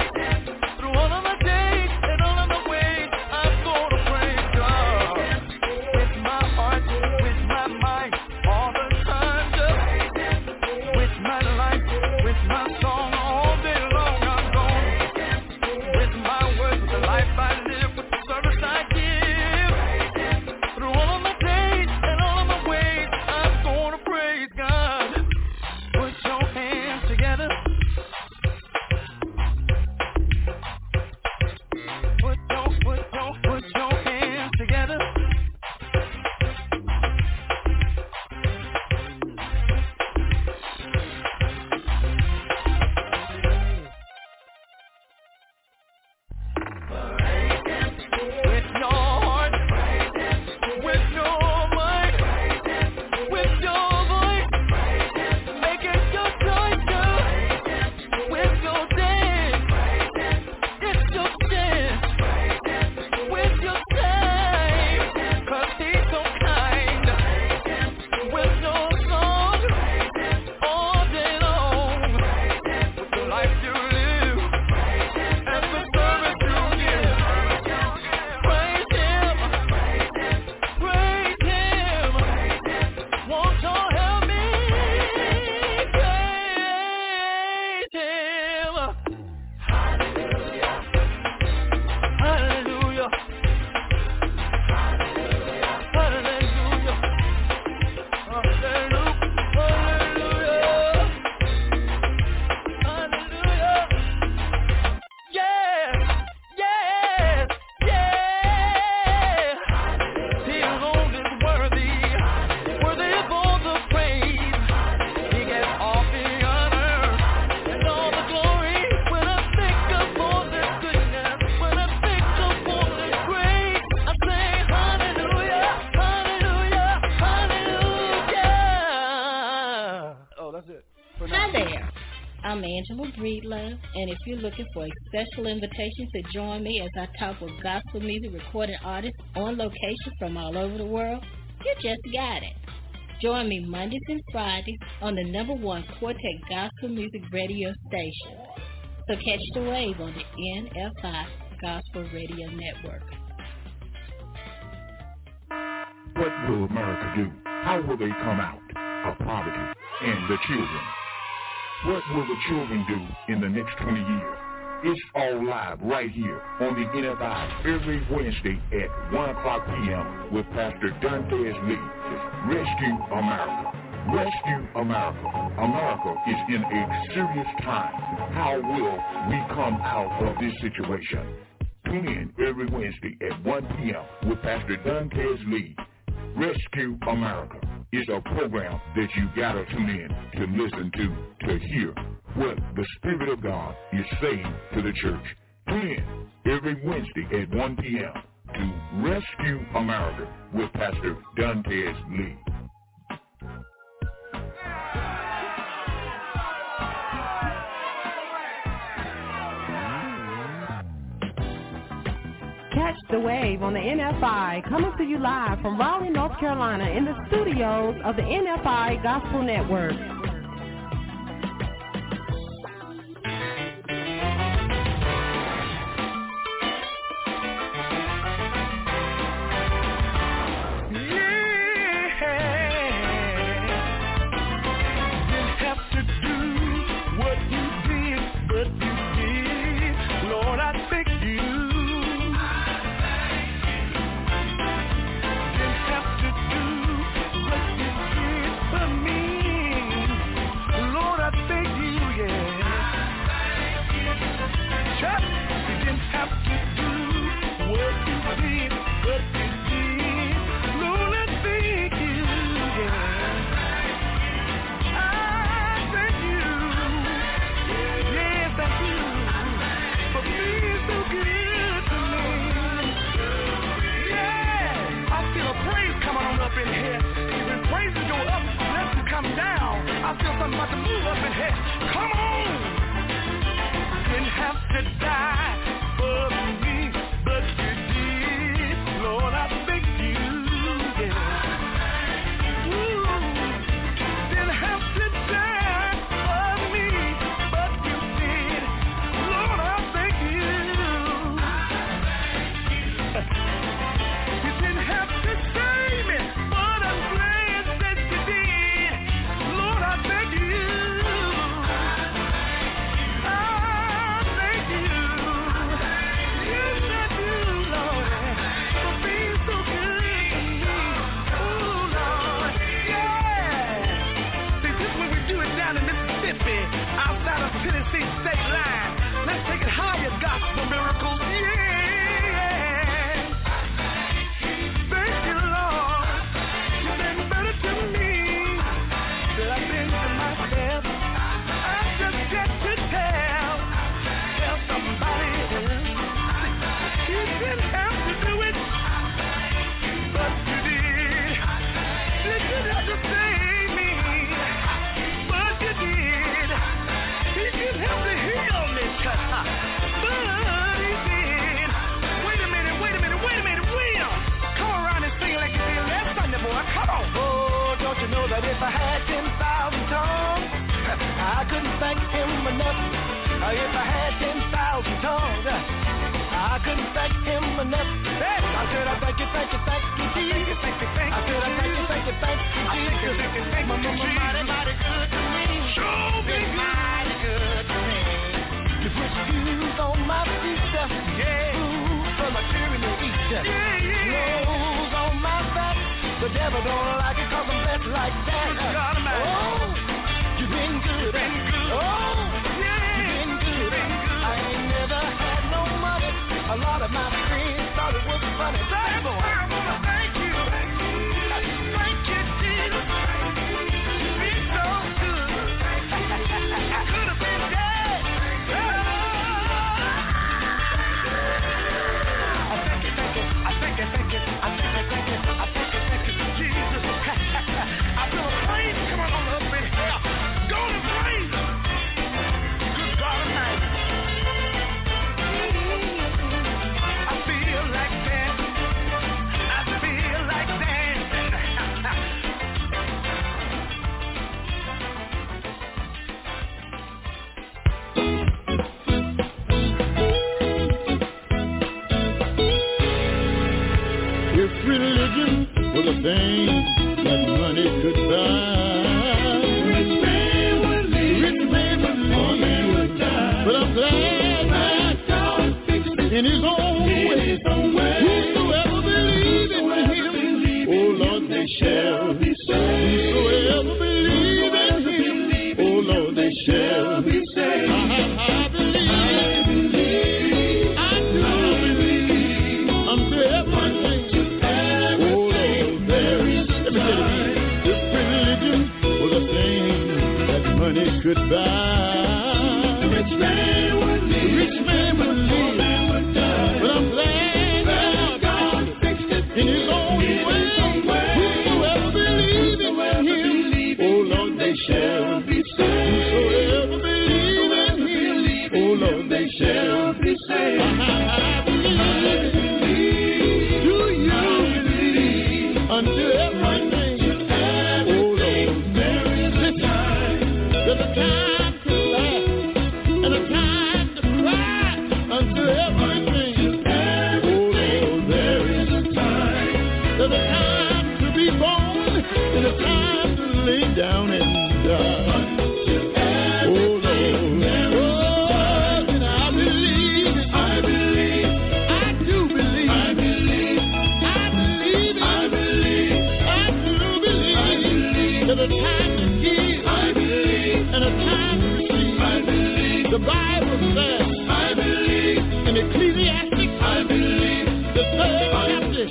I'm Angela Breedlove, and if you're looking for a special invitation to join me as I talk with gospel music recording artists on location from all over the world, you just got it. Join me Mondays and Fridays on the number one Quartet Gospel Music Radio station. So catch the wave on the N F I Gospel Radio Network. What will America do? How will they come out of poverty? And the children? What will the children do in the next twenty years? It's all live right here on the N F I every Wednesday at one o'clock p.m. with Pastor Dantes Lee. Rescue America. Rescue America. America is in a serious time. How will we come out of this situation? Tune in every Wednesday at one p.m. with Pastor Dantes Lee. Rescue America is a program that you gotta tune in to listen to, to hear what the Spirit of God is saying to the church. Tune in every Wednesday at one p.m. to Rescue America with Pastor Dantes Lee. Catch the wave on the N F I, coming to you live from Raleigh, North Carolina, in the studios of the N F I Gospel Network. I feel a praise coming on up in here. Go to praise. everything that money could buy. Rich man would leave, rich man would leave, but I'm glad that God fixed it in His own way. Whosoever believes in Him, oh Lord, they shall be saved. Whosoever believes in Him, oh Lord, they shall be saved. I, I believe, I believe, I do believe unto everything. Oh Lord, there is time. This religion was a thing that money could buy. Rich man would leave, rich man would leave, but I'm glad that God fixed it in His own way. Whosoever believes in Him, oh Lord, they shall be saved. Whosoever believes in Him, oh Lord, they shall be saved. I believe, do you believe unto everything? Oh Lord, there is a time, there's a time to laugh and a time to cry unto everything. Oh Lord, there is a time, there's a time to be born and a time to lay down and die. Oh Lord, oh, and I believe it. I believe, I do believe, I believe, I believe it. I believe, I do believe, I believe. There's a time to give, I believe, and a time to receive, I believe. The Bible says, I believe, in Ecclesiastes, I believe, the third chapter,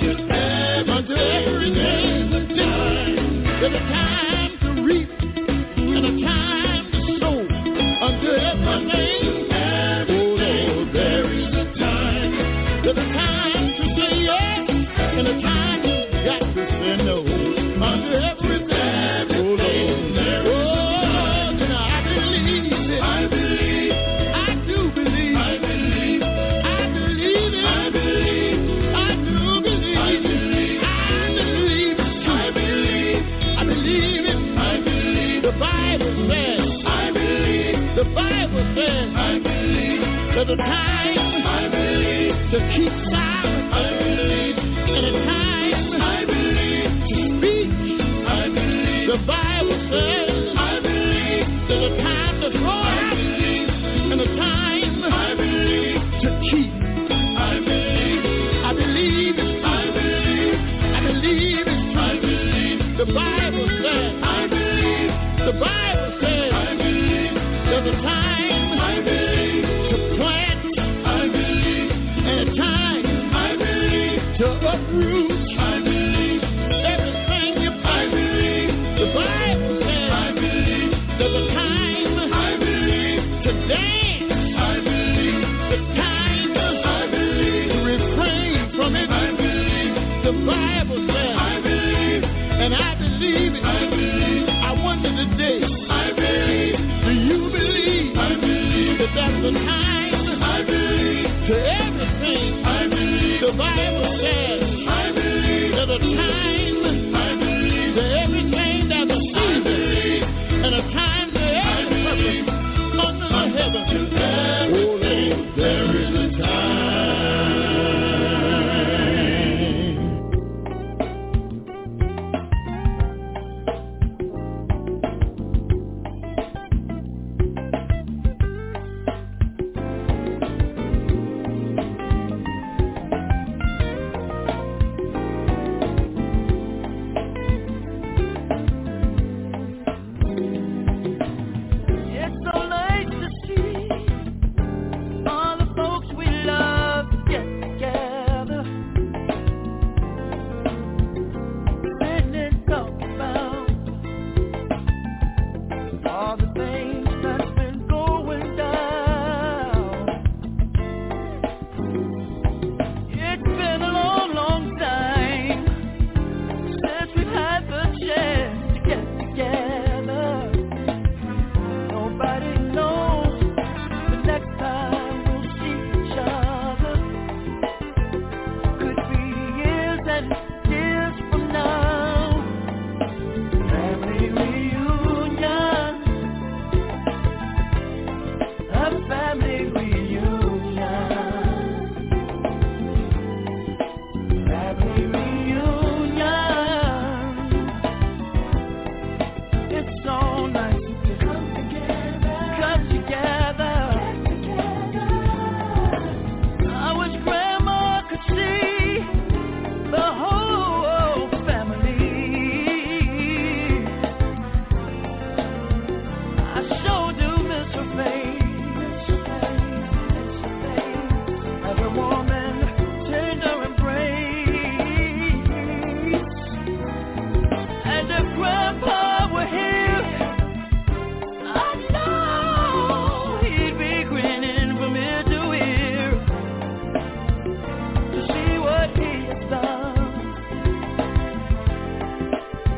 unto everything is a time. There's a time to reap and a time to sow unto everything. Oh Lord, there is a time. There's a time to say yes and a time you got to say no unto everything. Oh Lord, there is a time. And I believe it. I believe. I do believe. I believe. I believe it. I believe. I do believe. I believe. I believe. I believe. I believe it. I believe. The Bible says. I believe. The Bible says. I believe. There's a time. I believe. To keep silent. I believe. And a time. I believe. To speak. I believe. The Bible says. I believe. There's a time to throw out. And a time. I believe. To keep. I believe. I believe it. I believe. I believe it. I believe. The Bible says. I believe. The Bible says. I believe. There's a time. I believe. To plant. I believe. And a time. I believe. To uproot. I believe. Everything you I believe. The Bible says. I believe. There's a time. I believe. To dance. I believe. The time. I believe. To refrain from it. I believe. The Bible says. I believe. And I believe it. I believe. I wonder today. I believe. Do you believe? I believe. That there's a time. I believe. To everything. I believe. The Bible says. I believe. There's a time. I believe. To everything there's a season. And a time to every purpose under the heaven. Oh Lord, there is a time.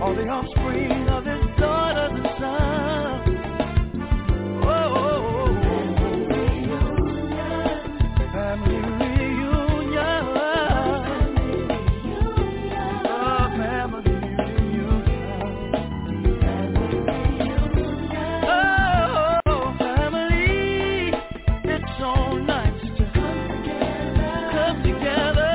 all the offspring of his daughters and sons. Oh, oh, oh, oh. Family reunion. Oh, family reunion. Oh, family, it's so nice to come together.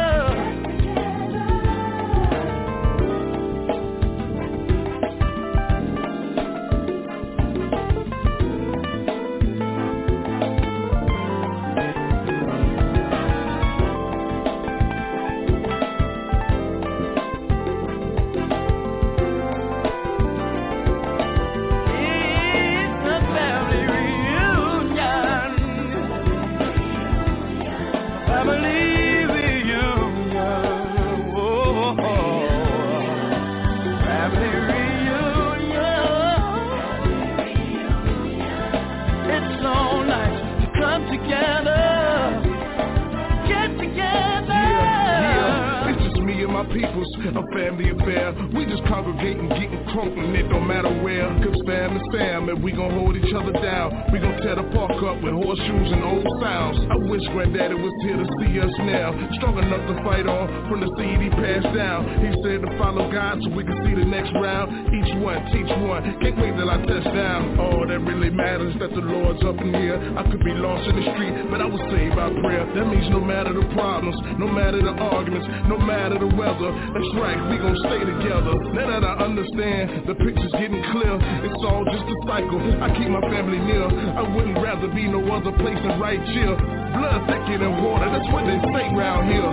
Peoples, a family affair. We just congregating, getting crunk, and it don't matter where. Cause fam is fam, and we gon' hold each other down. We gon' tear the park up with horseshoes and old sounds. I wish granddaddy was here to see us now. Strong enough to fight on from the seed he passed down. He said to follow God so we can see the next round. Each one, teach one, can't wait till I touch down. All that really matters that the Lord's up in here. I could be lost in the street, but I was saved by prayer. That means no matter the problems, no matter the arguments, no matter the weather. That's right, we gon' stay together. Now that I understand, the picture's getting clear. It's all just a cycle, I keep my family near. I wouldn't rather be no other place than right here. Blood thicker than water, that's what they say round here.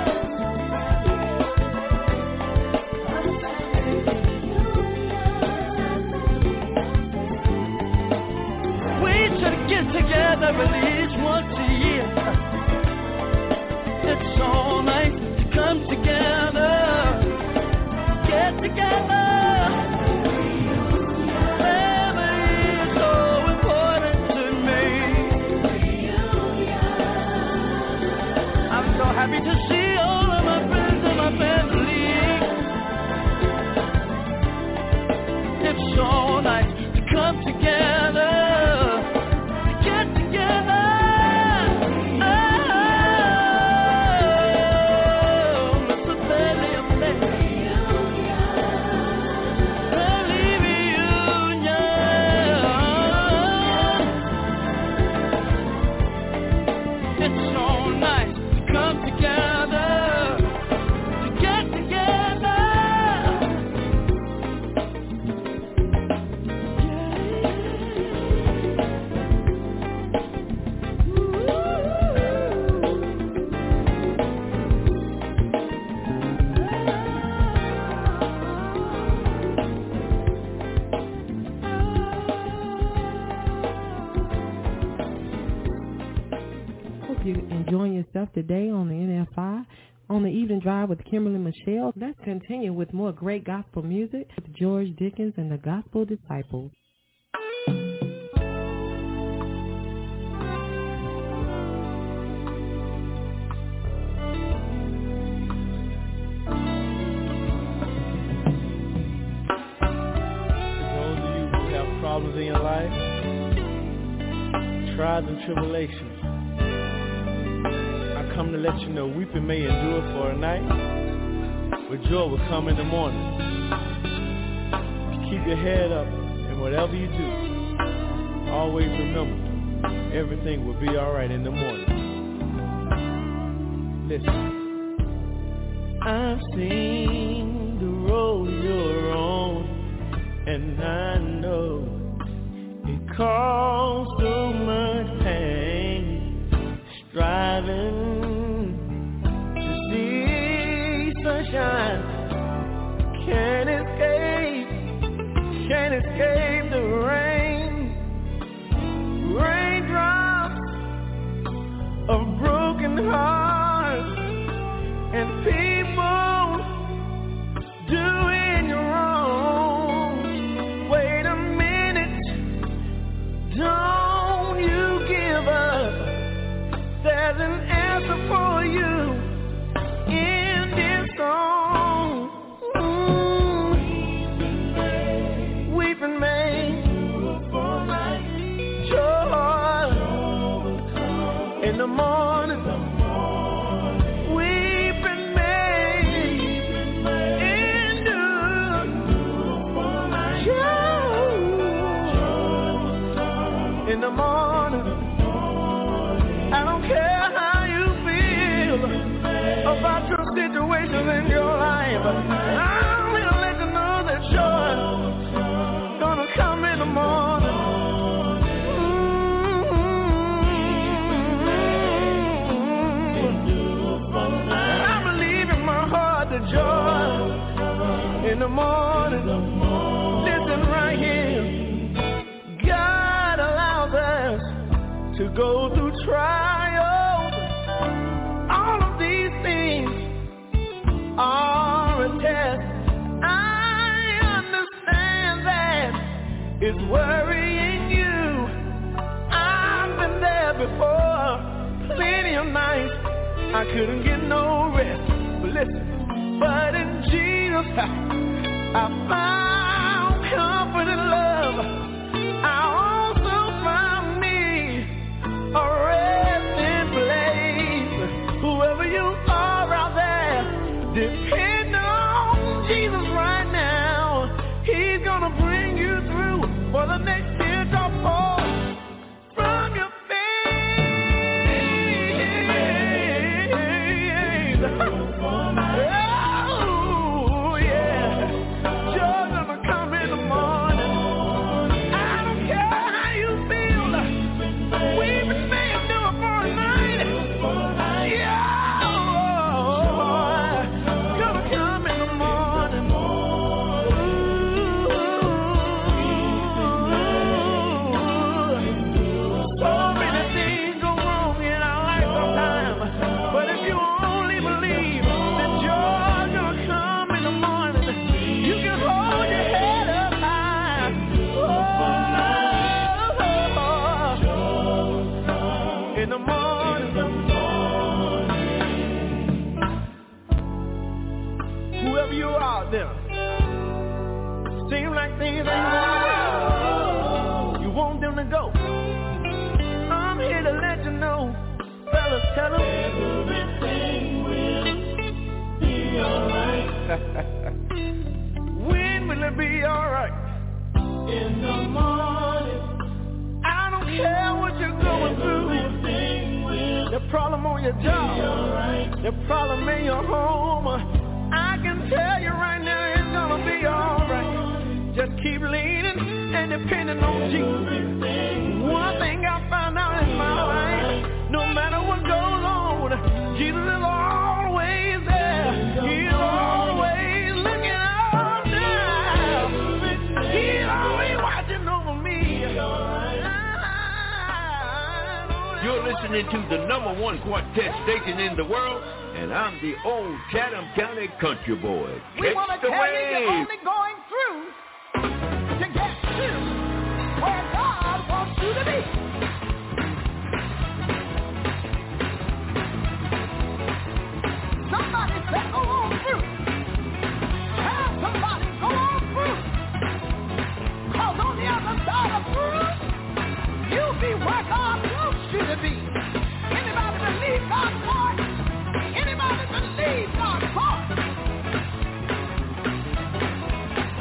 Get together at least once a year. It's so nice to come together, get together. Family is so important to me. I'm so happy to see all of my friends and my family. It's so nice to come together. Today on the N F I, on the Evening Drive with Kimberly Michelle. Let's continue with more great gospel music with George Dickens and the Gospel Disciples. Those of you who have problems in your life, trials and tribulations, come to let you know weeping may endure for a night, but joy will come in the morning. Keep your head up, and whatever you do, always remember, everything will be alright in the morning. Listen. I've seen the road you're on, and I know it caused so much pain, striving sunshine, can't escape, can't escape the rain, raindrops of broken hearts, and people doing you wrong. Wait a minute, don't you give up, there's an answer for you in this song. Ooh. In the morning, in the morning. Listen right here. God allows us to go through trials. All of these things are a test. I understand that it's worrying you. I've been there before. Plenty of nights I couldn't get no rest. But listen, but in Jesus I found comfort and love. I also found me a resting place. Whoever you are out there, depend on Jesus right now. He's gonna bring you through for the next teardrop fall from your face. Oh yeah, joy gonna come in the morning. I don't care how you feel. We've been made to do it for a night. Yeah, gonna come in the morning. So many things go wrong in our life sometimes, but if you only believe that joy gonna come in the morning, you can hold your head up high. Oh, in the morning, whoever you are out there, seem like things ain't going well. You want them to go. I'm here to let you know, fellas, tell them everything will be alright. When will it be alright? In the morning. I don't care what you're going through. The problem on your job, the problem in your home, I can tell you right now it's gonna be alright. Just keep leaning and depending on Jesus. One thing I found out in my life, no matter what goes on, Jesus is always there. He's always looking out now. He's always watching over me. You're listening to the number one quartet station in the world, and I'm the old Chatham County country boy. We want to Catch the tell you you're wave. only going through to get to where God wants you to be. Somebody said go on through. Tell somebody go on through. Cause on the other side of through, you'll be where God wants you to be. Anybody believe God's part? Anybody believe God's part?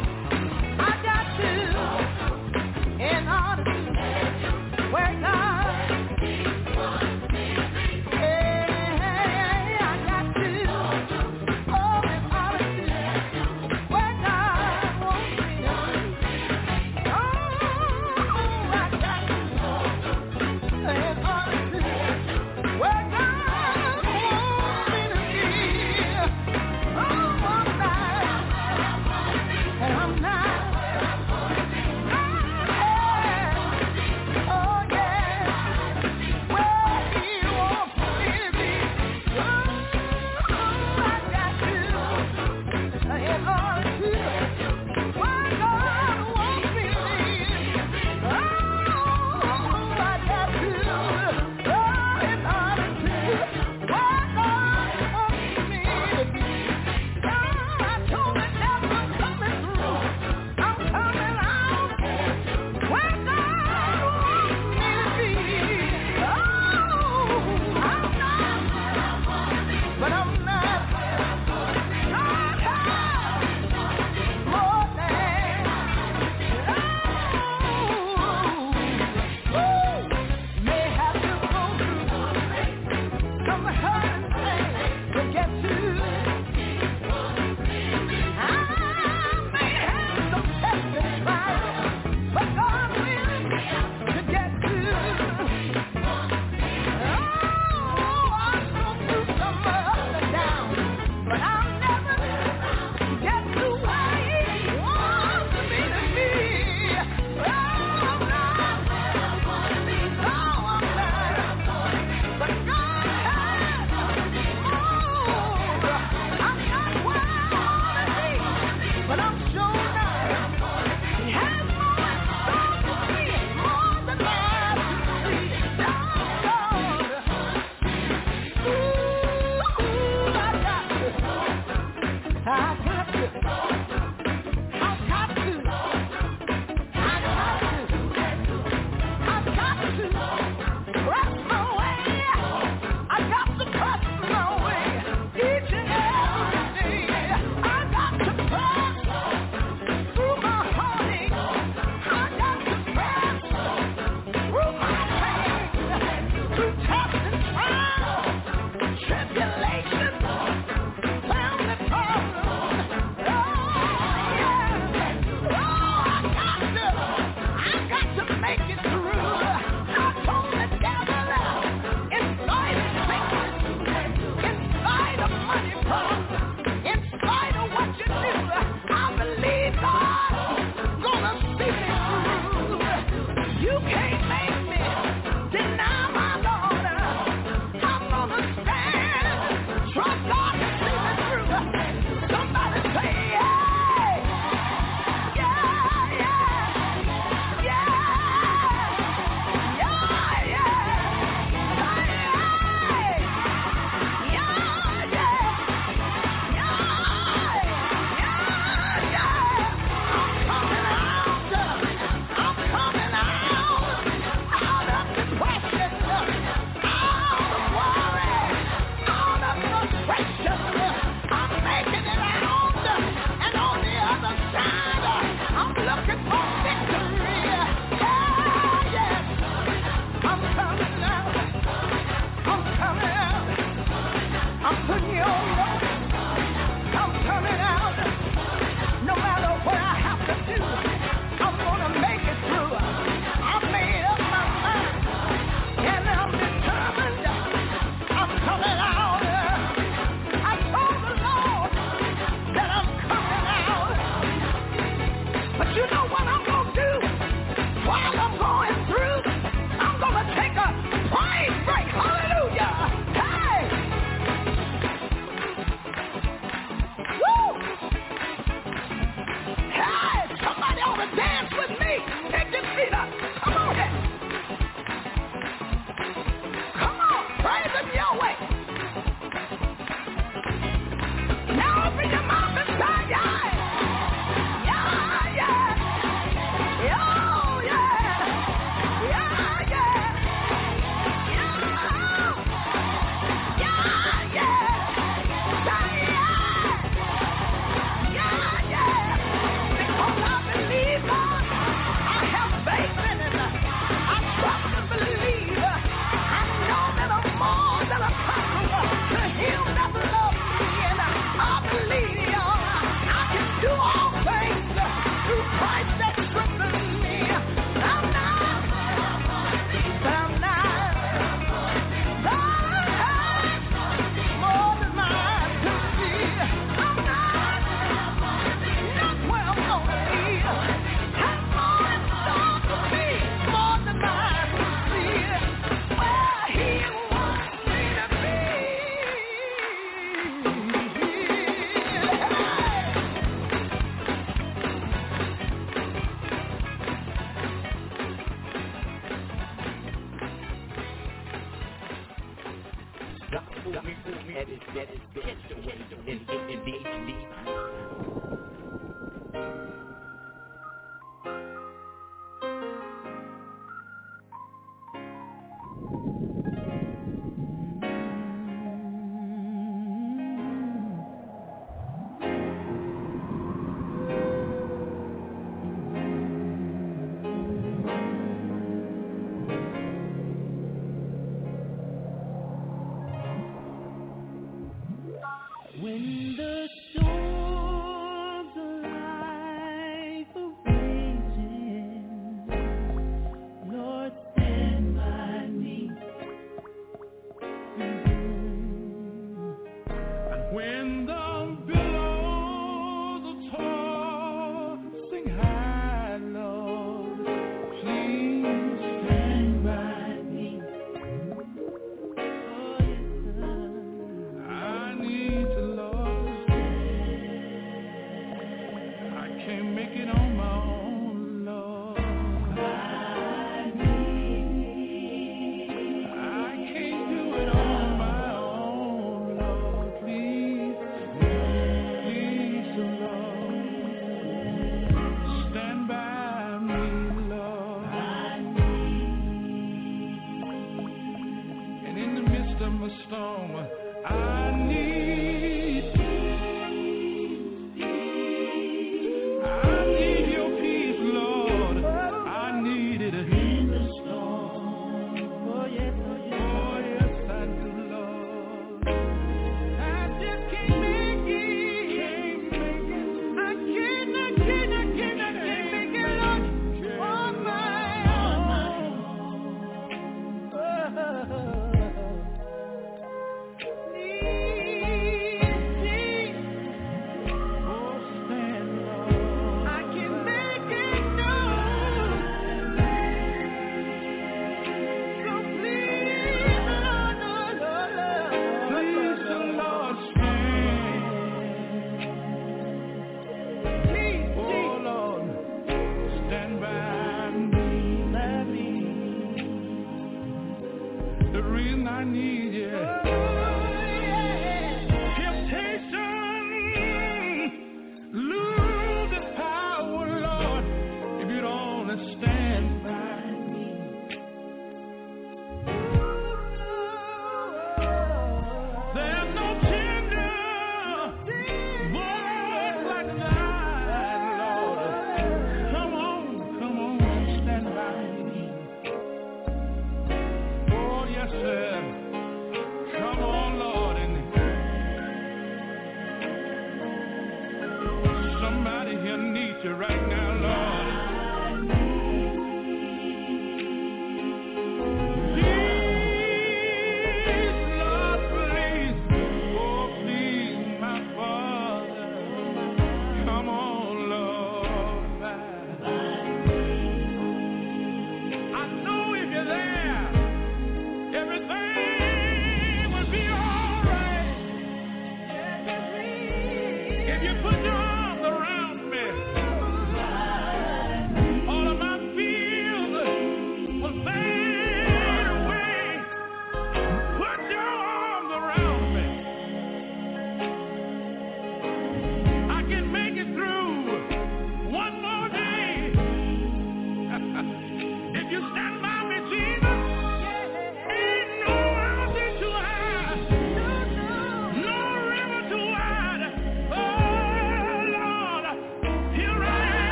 If you put your arms around me,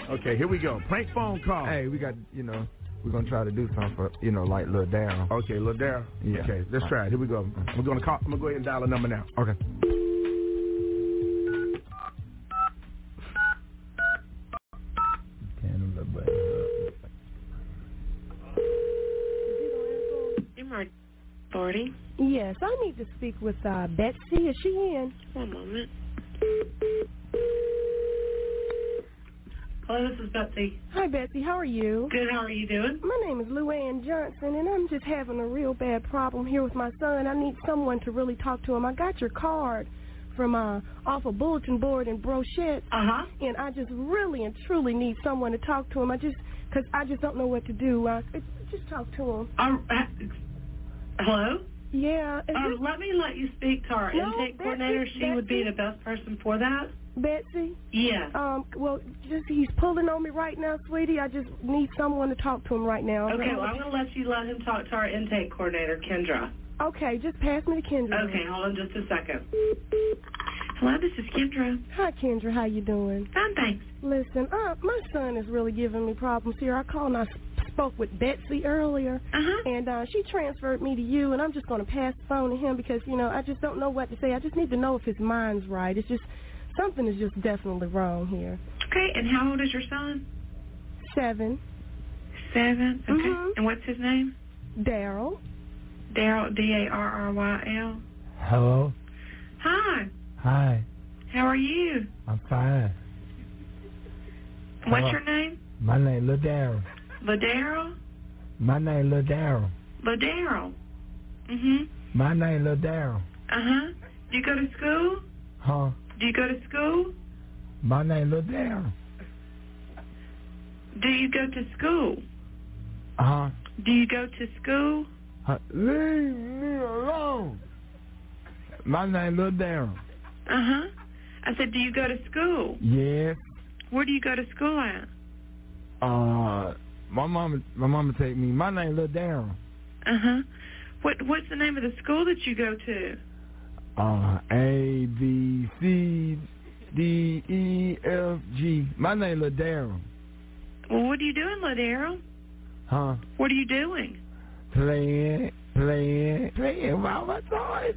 Okay, here we go. Prank phone call. Hey, we got, you know, we're going to try to do something for, you know, like Lil Daryl. Okay, Lil Daryl. Yeah. Okay, let's try it. Here we go. We're going to call. I'm going to go ahead and dial a number now. Okay. Authority. Yes, I need to speak with uh, Betsy. Is she in? One moment. Hello, this is Betsy. Hi, Betsy. How are you? Good. How are you doing? My name is Luann Johnson, and I'm just having a real bad problem here with my son. I need someone to really talk to him. I got your card from uh, off a bulletin board in Brochette, uh-huh. and I just really and truly need someone to talk to him. I just, because I just don't know what to do. Uh, just talk to him. Um, uh, hello? Yeah. Um, let me let you speak to our no, intake Betsy, coordinator. She Betsy? would be the best person for that. Betsy? Yes. Um, well, just he's pulling on me right now, sweetie. I just need someone to talk to him right now. Okay, well, I'm going to let you let him talk to our intake coordinator, Kendra. Okay, just pass me to Kendra. Okay, hold on just a second. Hello, this is Kendra. Hi, Kendra. How you doing? Fine, thanks. Listen, uh, my son is really giving me problems here. I called and I spoke with Betsy earlier, uh-huh. and uh, she transferred me to you, and I'm just going to pass the phone to him because, you know, I just don't know what to say. I just need to know if his mind's right. It's just, something is just definitely wrong here. Okay, and how old is your son? Seven. Seven? Okay. Mm-hmm. And what's his name? Daryl. Daryl, D A R R Y L. Hello. Hi. Hi. How are you? I'm fine. What's Hello. your name? My name Lil Daryl. Ladero? My name Lil Daryl. Ladero. Mm-hmm. My name Lil Daryl. Uh-huh. Do you go to school? Huh? Do you go to school? My name Lil Daryl. Do you go to school? Uh-huh. Do you go to school? Uh, leave me alone. My name Lil Daryl. Uh-huh. I said, do you go to school? Yes. Where do you go to school at? Uh, my mama, my mama take me. My name Lil Daryl. Uh-huh. What What's the name of the school that you go to? Uh, A, B, C, D, E, F, G. My name Lil Daryl. Well, what are you doing, Ladero? Huh? What are you doing? Playing, playing, playing with my toys.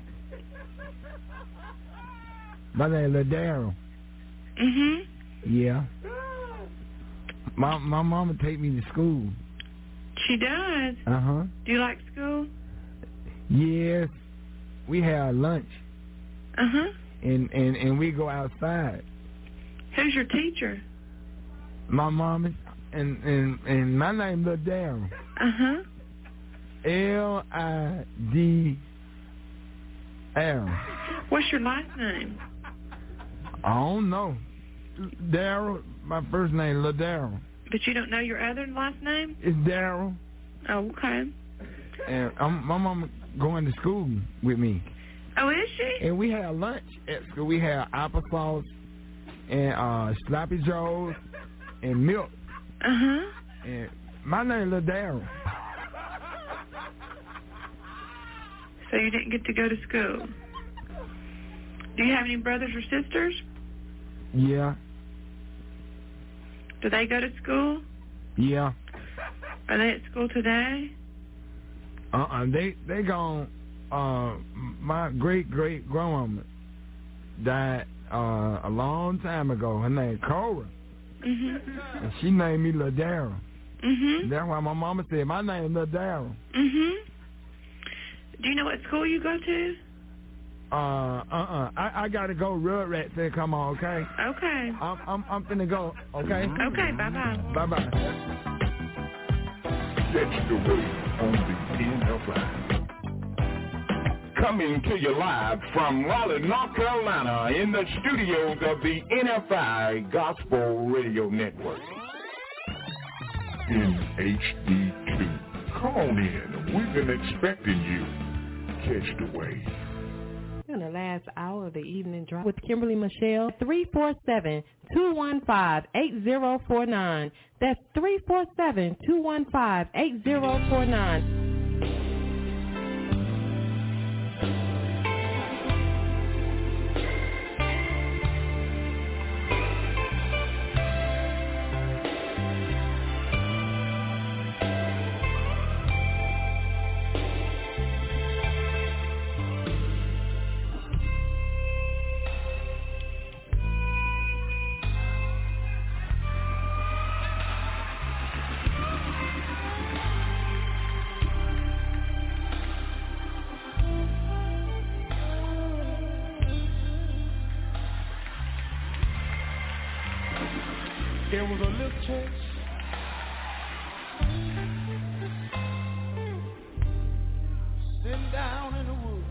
My name Lil Daryl. Mm-hmm. Yeah. My my mama take me to school. She does? Uh-huh. Do you like school? Yes. We have lunch. Uh-huh. And, and, and we go outside. Who's your teacher? My mama. And, and, and my name Lil Daryl. Uh-huh. L I D L. What's your last name? I don't know. Daryl, my first name, Lil Daryl. But you don't know your other last name? It's Daryl. Oh, okay. And I'm, my mama going to school with me. Oh, is she? And we have lunch at school. We have applesauce and uh, sloppy joes and milk. Uh-huh. And my name Lil Daryl. So you didn't get to go to school. Do you have any brothers or sisters? Yeah. Do they go to school? Yeah. Are they at school today? Uh-uh. They, they gone, uh, my great-great-grandmama died uh, a long time ago. Her name Cora. Mm-hmm. And she named me Lil Daryl. Mm-hmm. That's why my mama said my name Lil Daryl. Mm-hmm. Do you know what school you go to? Uh, uh-uh. I, I gotta go. Rugrats said come on, okay? Okay. I'm, I'm, I'm finna go, okay? Okay, bye-bye. Bye-bye. That's the way on the N F I. Coming to you live from Raleigh, North Carolina, in the studios of the N F I Gospel Radio Network. In H D two. Come on in. We've been expecting you. Catch the wave. In the last hour of the evening drive with Kimberly Michelle, three four seven, two one five, eight zero four nine. That's three four seven, two one five, eight zero four nine. It was a little church sitting down in the woods.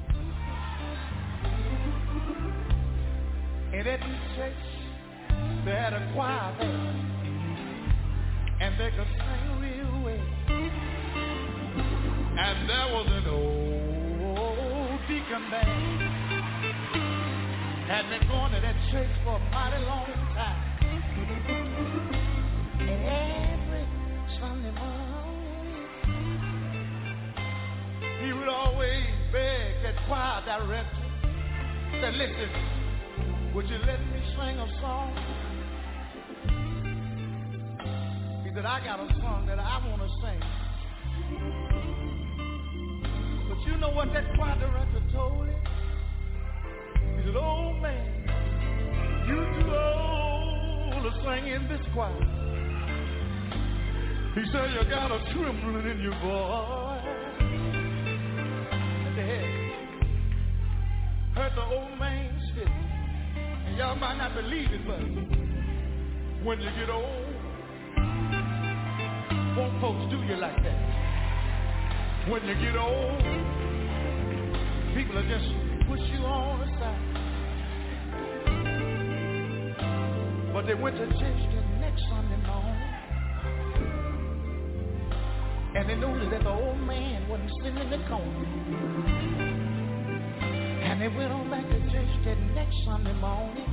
And at this church, they had a choir there, and they could sing real well. And there was an old deacon band, had been going to that church for a mighty long time. And every Sunday morning, he would always beg that choir director, that listen, would you let me sing a song? He said, I got a song that I want to sing. But you know what that choir director told him? He said, oh man, you too old to sing in this choir. He said, you got a trembling in your voice. At the head. Heard the old man spit. And y'all might not believe it, but when you get old, won't folks do you like that? When you get old, people will just push you on the side. But they went to church the next Sunday morning, and they noticed that the old man wasn't sitting in the corner. And they went on back to church that next Sunday morning,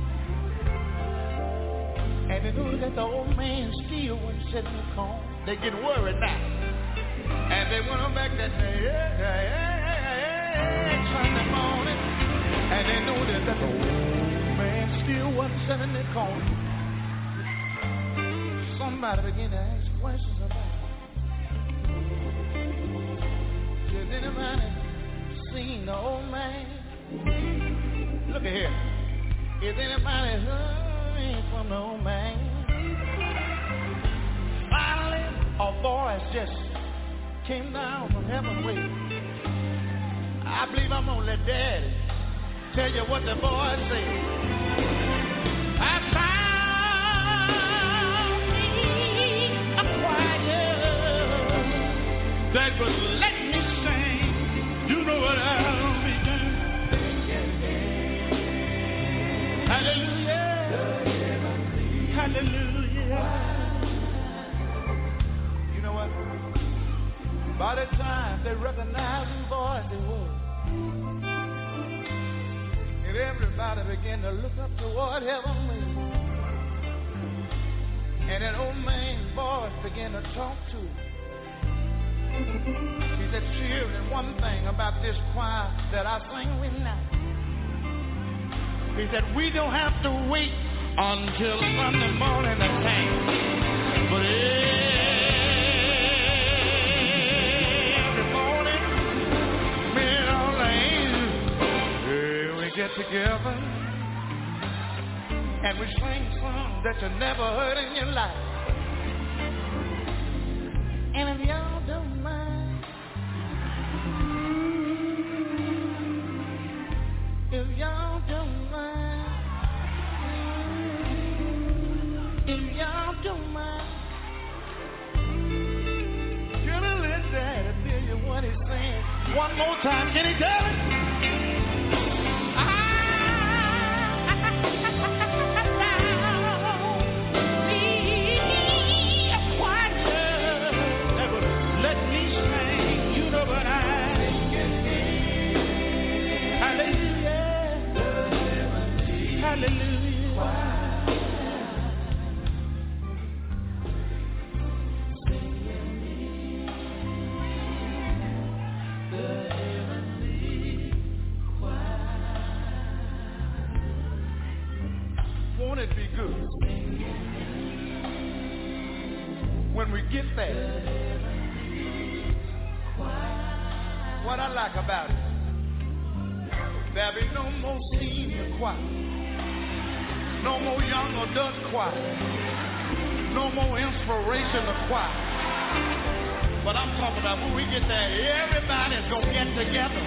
and they noticed that the old man still wasn't sitting in the corner. They get worried now. And they went on back that day, yeah, yeah, yeah, Sunday morning, and they noticed that the old man still wasn't sitting in the corner. Somebody began to ask questions about it. Has anybody seen the old man? Look at here. Is anybody heard from the old man? Finally, a voice just came down from heaven way. I believe I'm gonna let Daddy tell you what the voice said. I found me a choir that was letting me sing. You know what I'll be doing. Hallelujah. Hallelujah. You know what? By the time they recognized whose voice it was, and everybody began to look up toward heaven, and that old man's voice began to talk to him. He said, children, one thing about this choir that I sing with now. He said, we don't have to wait until Sunday morning to sing. But every morning, me and all the angels, yeah, we get together and we sing songs that you never heard in your life. And if y'all don't mind, if y'all don't mind, if y'all don't mind, can I let Daddy tell you what he's saying? One more time, can he tell it? Won't it be good when we get there? What I like about it, there'll be no more senior choir, no more young adult choir, no more inspirational choir. But I'm talking about when we get there, everybody's gonna get together.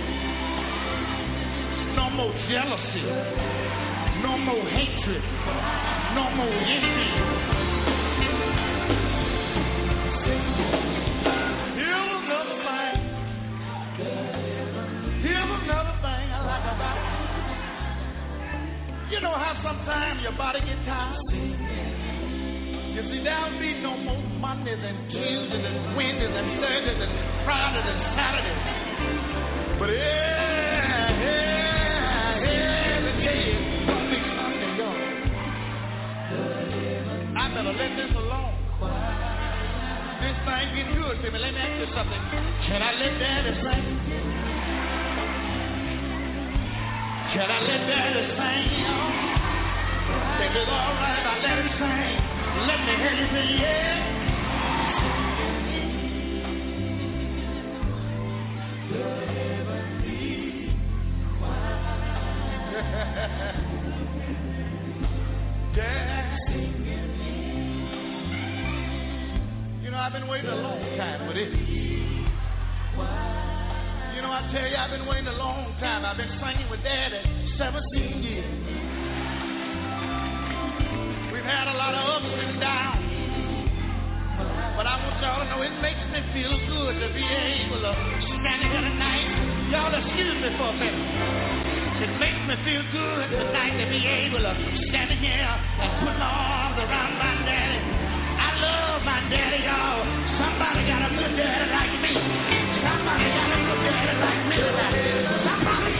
No more jealousy, no more hatred, no more envy, your body get tired. You see, there'll be no more Mondays and Tuesdays and Wednesdays and Thursdays and Fridays and Saturdays. But yeah, yeah, yeah, let me tell you, one big Sunday, y'all. I better let this alone. This thing getting good to me. Let me ask you something. Can I let Daddy sing? Can I let Daddy sing, y'all? If it's all right, I let him sing. Let me hear you say yeah. Yeah. You know, I've been waiting a long time for this. You know, I tell you, I've been waiting a long time. I've been singing with Daddy seventeen years. We've had a lot of ups and downs. But I want y'all to know it makes me feel good to be able to stand here tonight. Y'all excuse me for a minute. It makes me feel good tonight to be able to stand here and put my arms around my daddy. I love my daddy, y'all. Somebody got a good daddy like me. Somebody got a good daddy like me. Somebody.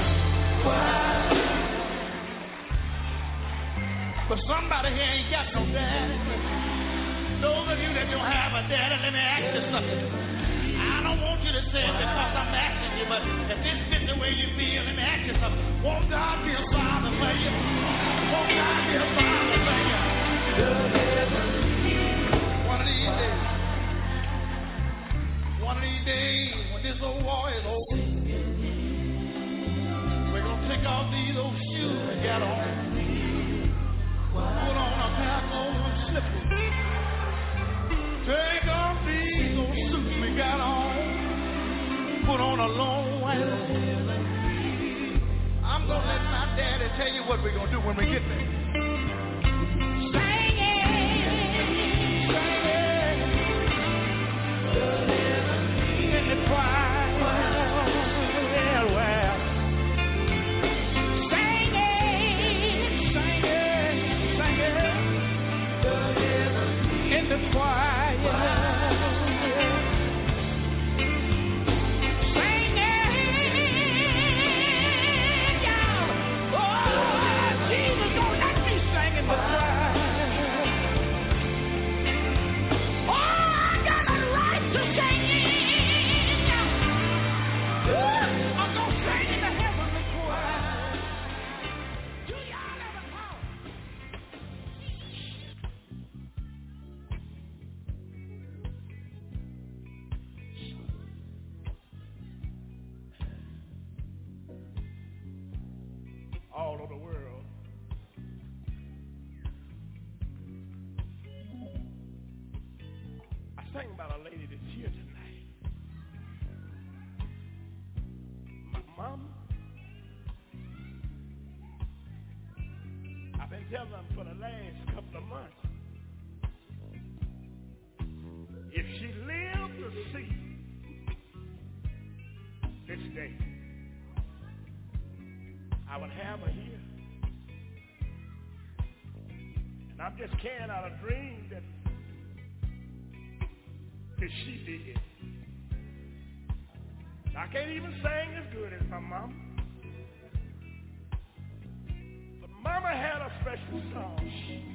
But somebody here ain't got no daddy. Those of you that don't have a daddy, let me ask you something. I don't want you to say it because I'm asking you, but if this is the way you feel, let me ask you something. Won't God be a father for you? Won't God be a father for you? One of these days, one of these days, when this old war is over, we're going to take off these old shoes we got on. Put on a pair of old slippers. Take off these old suits we got on. Put on a long white robe. I'm gonna let my daddy tell you what we're gonna do when we get there. Sing it, sing it, in the choir, well, well. Sing it, sing it, sing it, in the choir. All over the world, I sang about a lady that's here tonight. My mom, I've been telling them for the last couple of months, if she lived to see this day, I would have her here. And I'm just carrying out a dream that, that she did. I can't even sing as good as my mama. But mama had a special song.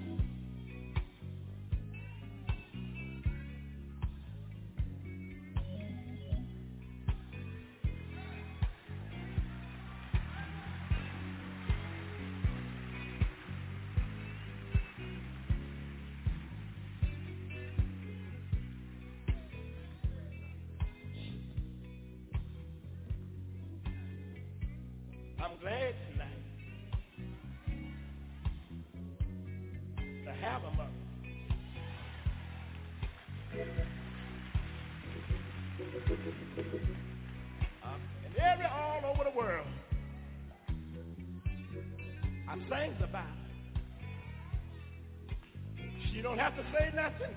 I'm glad tonight to have a mother. Uh, and every all over the world, I sang about her. She don't have to say nothing.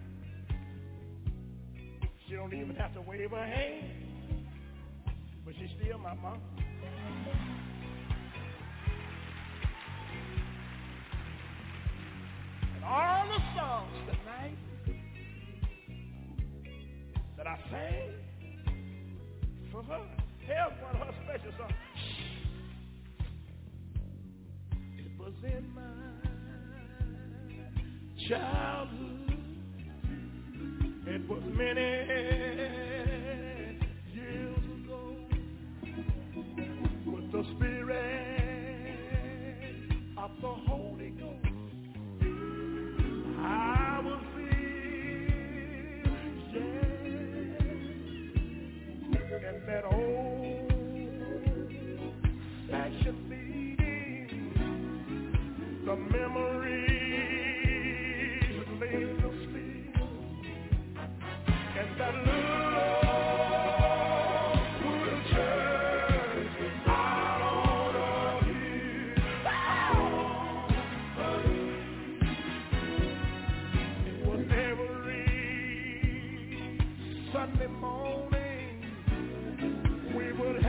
She don't even have to wave her hand. But she's still my mom. sang for her. Here's one of her special songs. It was in my childhood. It was many years ago. With the Spirit of the Holy Ghost, I was filled, yeah, and that old fashioned meeting, the memories linger still, and that little wooden church out on a hill. It was every Sunday morning we would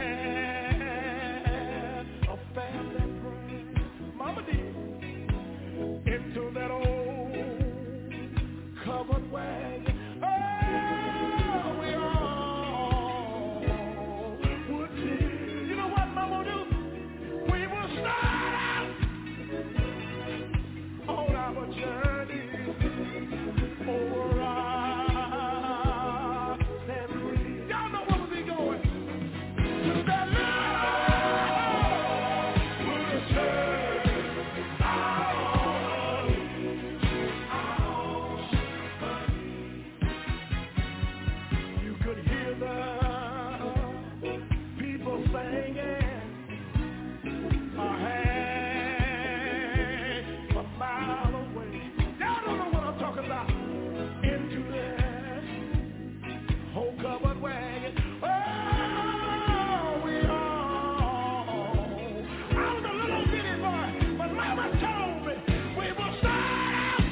have a family prayer. Mama did. Into that old covered wagon. Oh, we all would sing. You know what Mama do? We will start out on our journey over rocks and reeds. Y'all know where we going? To that little wooden church out on you could hear the people singing a half a mile away. Y'all don't know what I'm talking about. Into that whole covered wagon. Oh, we all. I was a little bitty boy, but Mama told me we will start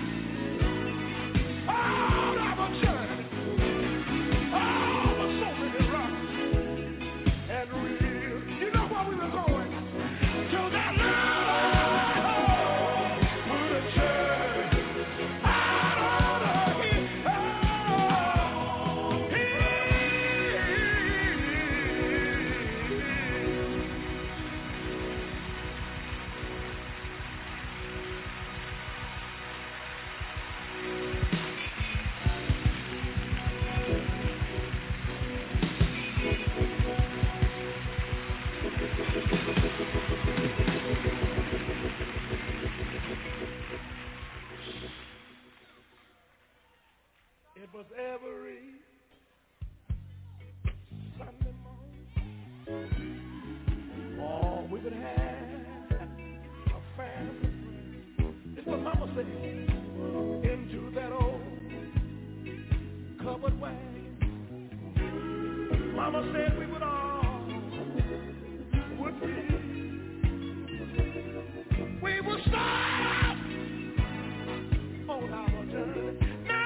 out on our journey. Oh, but so many rocks and real. You know where we were going? To that little wooden church out on a hill. It was every Sunday morning. Oh, we would have a family. It's what Mama said. Into that old covered wagon. Mama said we would all would be. We would start on our journey.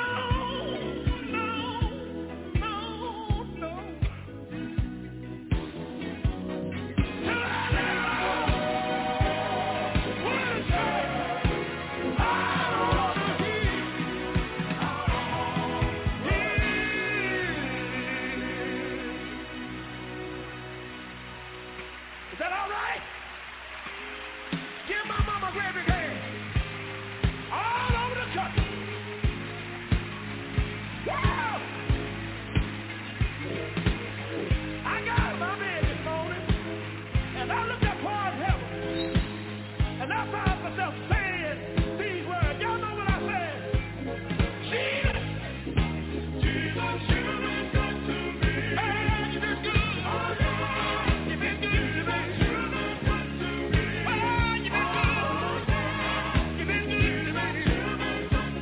Is that all right? Give my mama a great big hand. All over the country. Wow! I got in my bed this morning, and I looked up towards heaven, and I found myself saying these words. Y'all know what I said? Jesus, Jesus, you've been good to me. Hey, you've been good. Oh, yeah. You've been good to me. You've been good to me. Oh, you've been good. You've been good to me.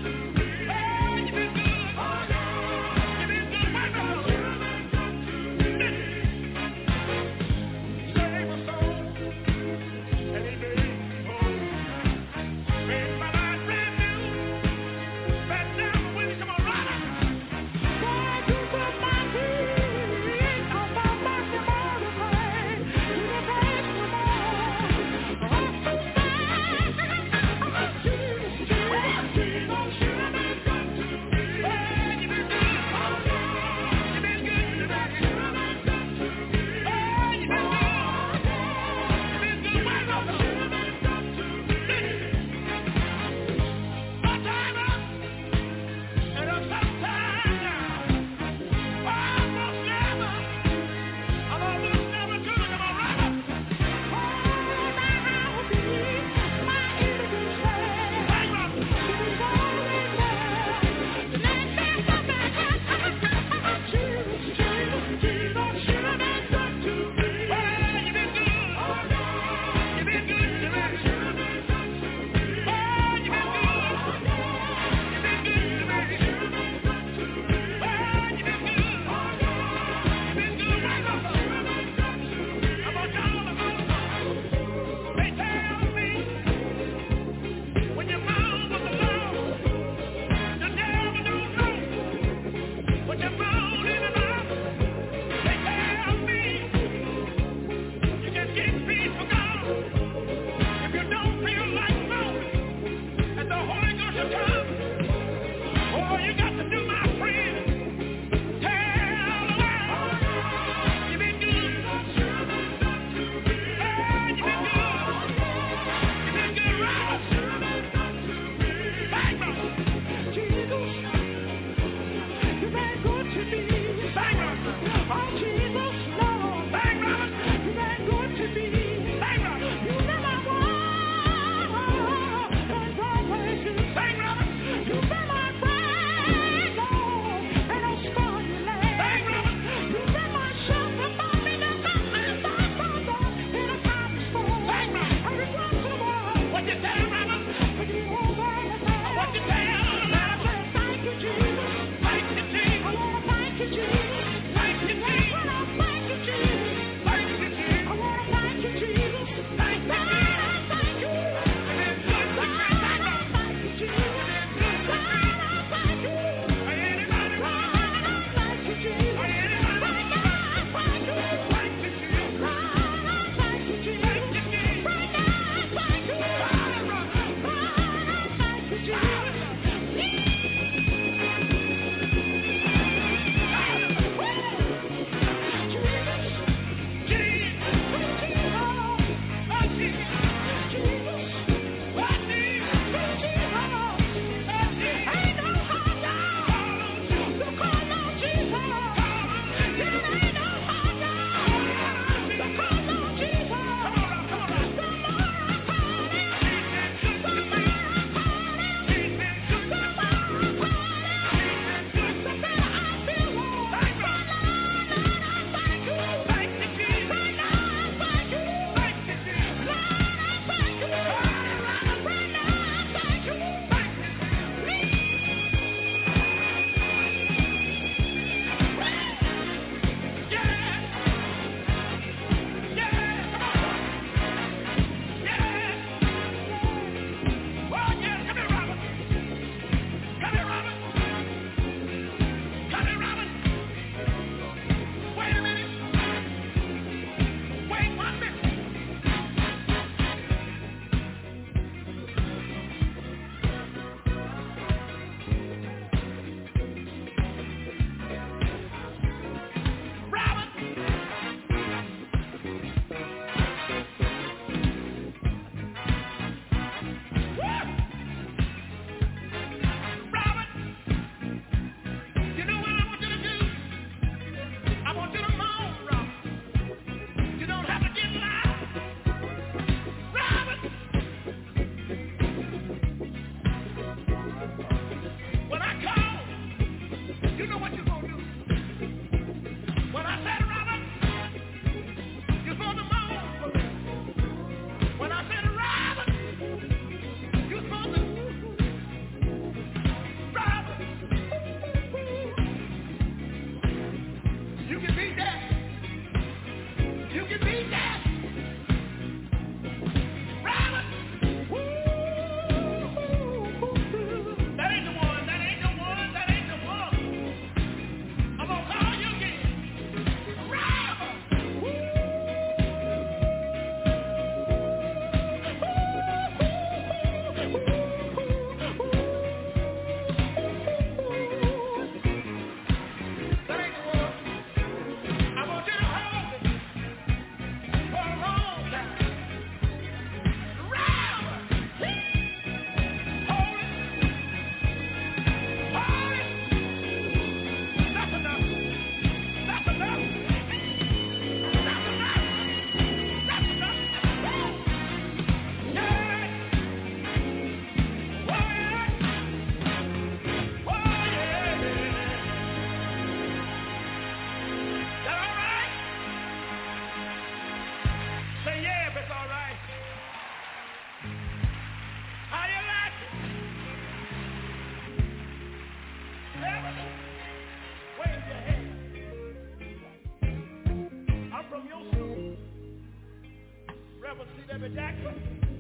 Reverend C W Jackson.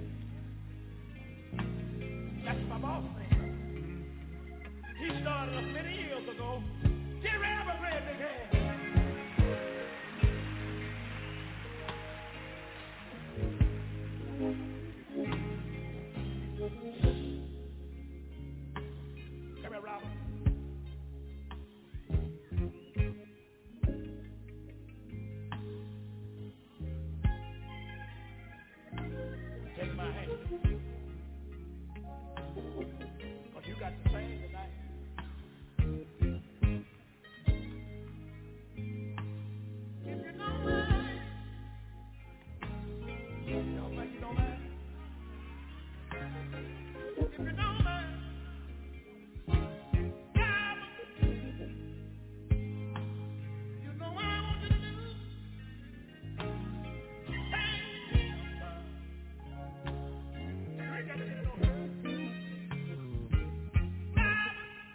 That's my boss man. He started us many years ago. Get ready for playing big hand. Come here, Robert. Take my hand. Because you got to sing tonight. If you don't mind. You don't mind, you don't mind. If you don't mind. You know what I want you to do. Thank you.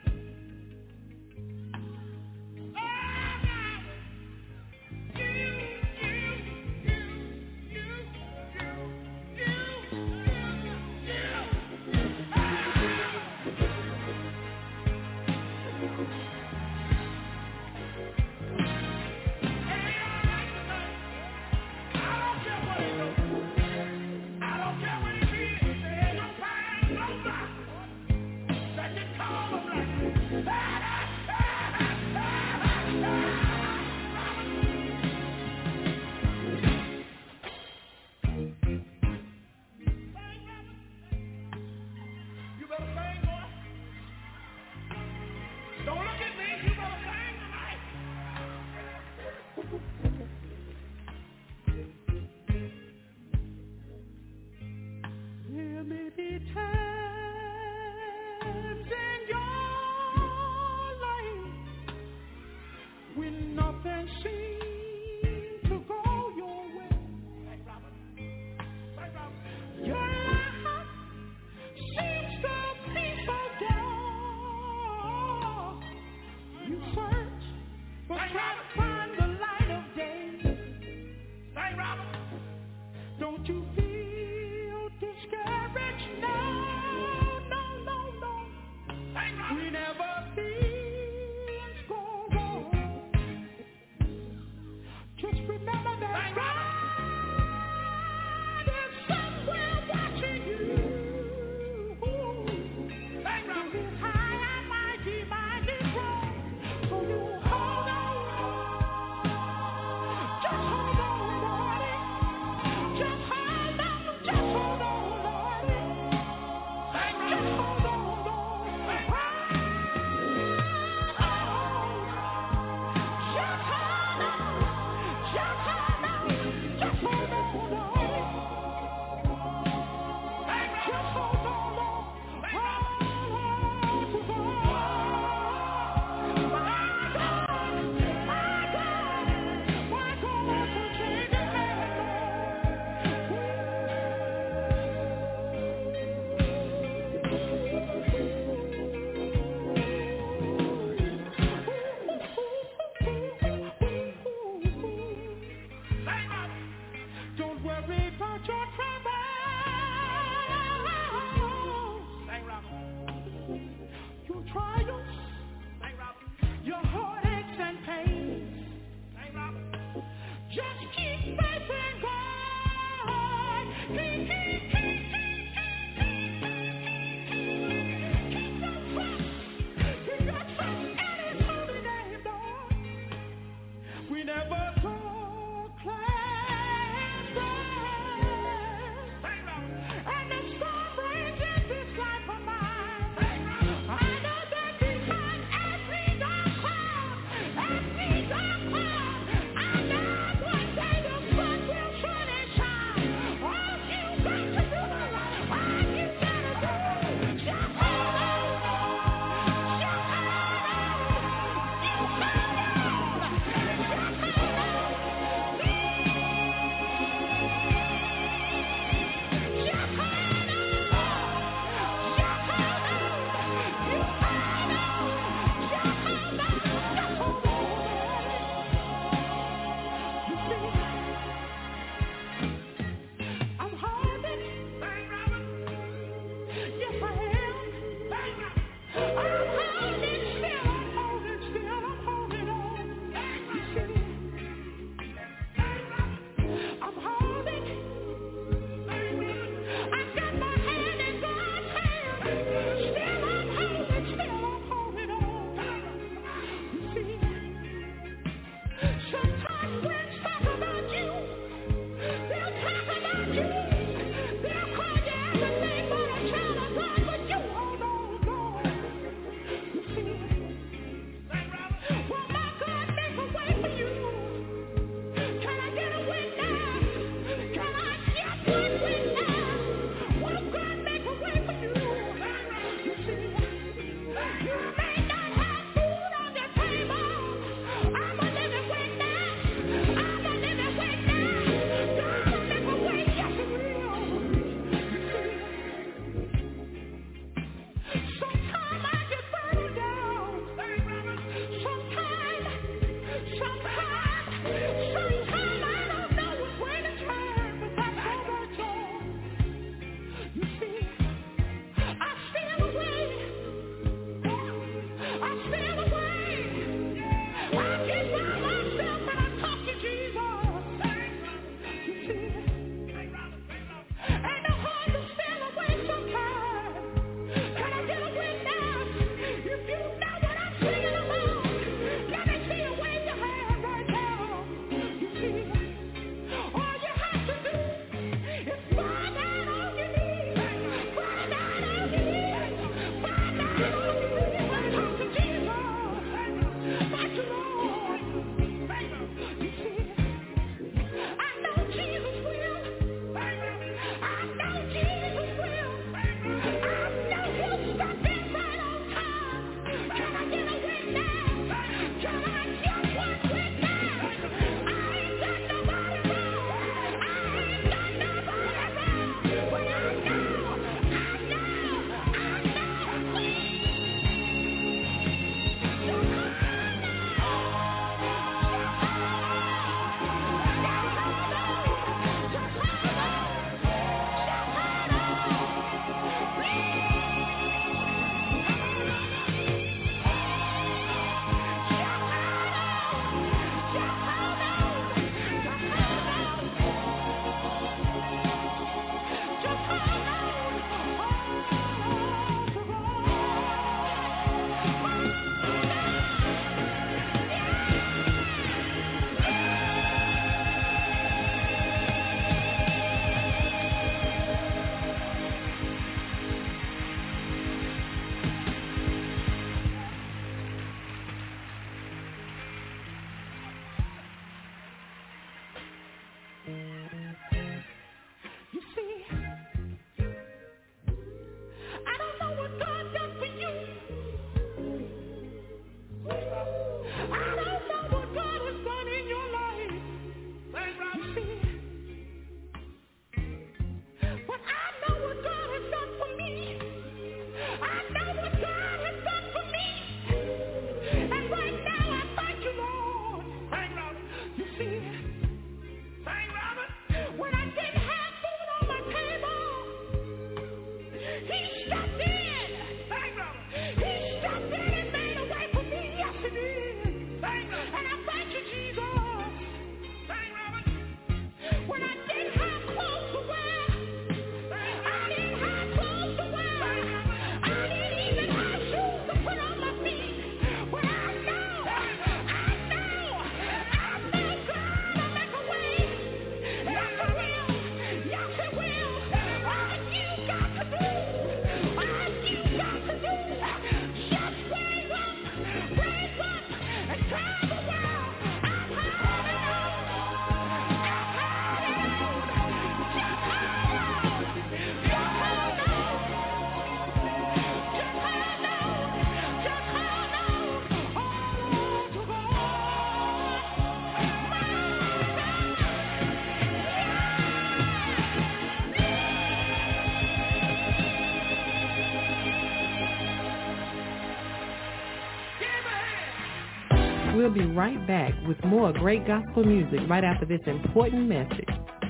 We'll be right back with more great gospel music right after this important message.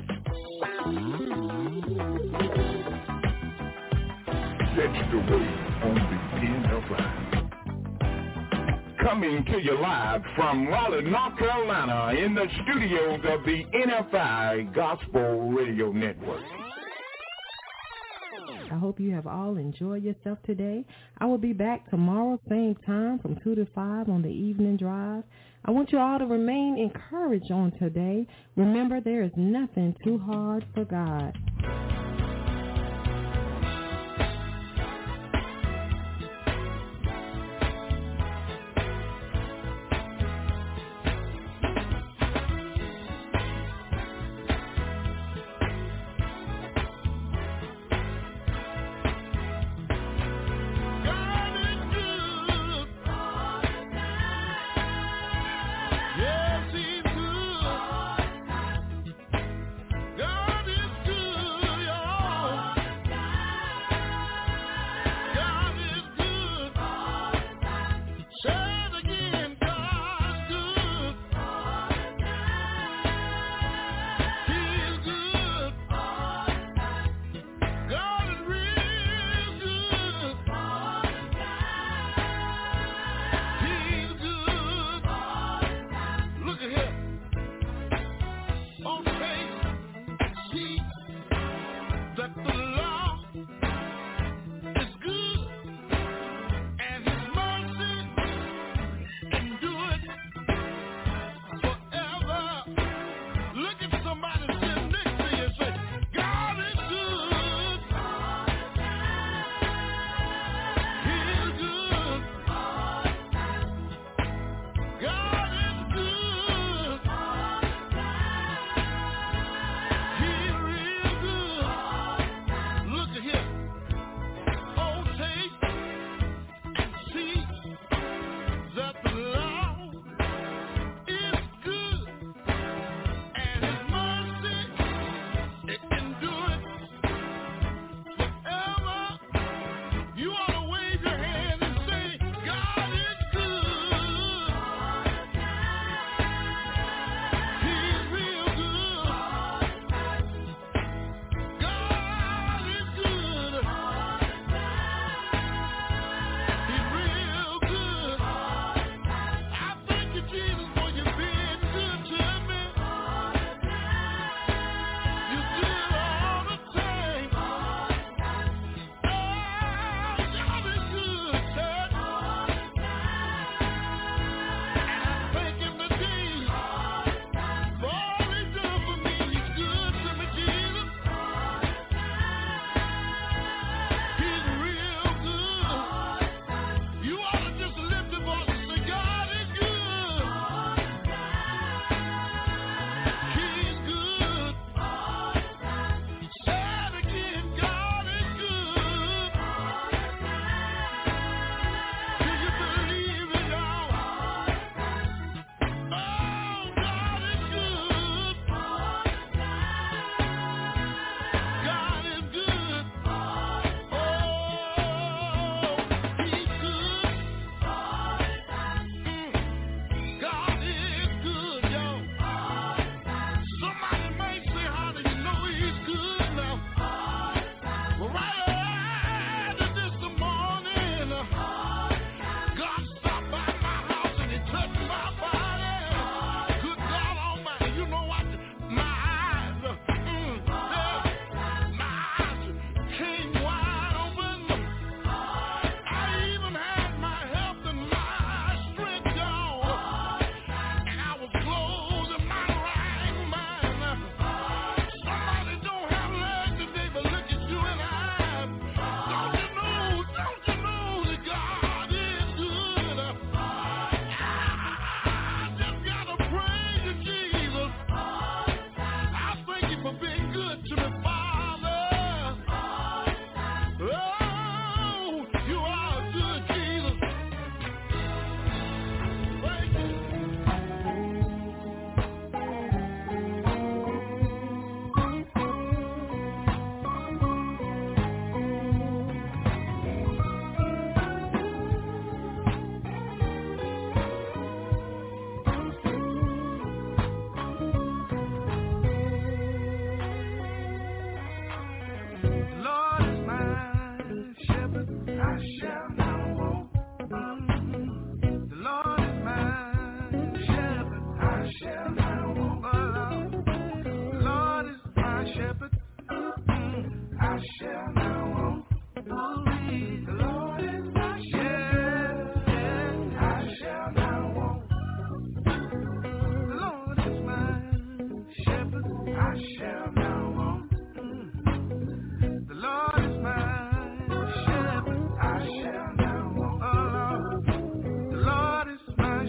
That's the way on the N F I. Coming to you live from Raleigh, North Carolina, in the studios of the N F I Gospel Radio Network. I hope you have all enjoyed yourself today. I will be back tomorrow, same time, from two to five on the evening drive. I want you all to remain encouraged on today. Remember, there is nothing too hard for God. Yes, he's good. God is good.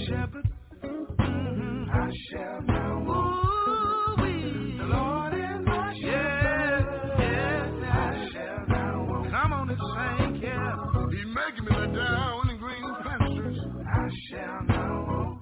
shepherd. Mm-hmm. I shall not want. Ooh, we. The Lord is my shepherd. Yes, yes. I shall not want. Come on and sing, yeah. He's making me lie down in green pastures. I shall not want.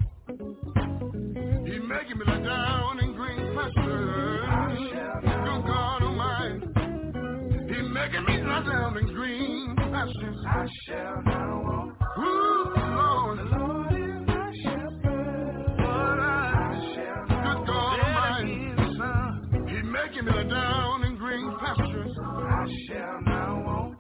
He's making me lie down in green pastures. I shall not want. Good God Almighty. He's making me lie down in green pastures. I shall not want. Ooh, Lord. The Lord is my shepherd. But I shall not. Good God Almighty. He's making me lie down in green pastures. I shall not want.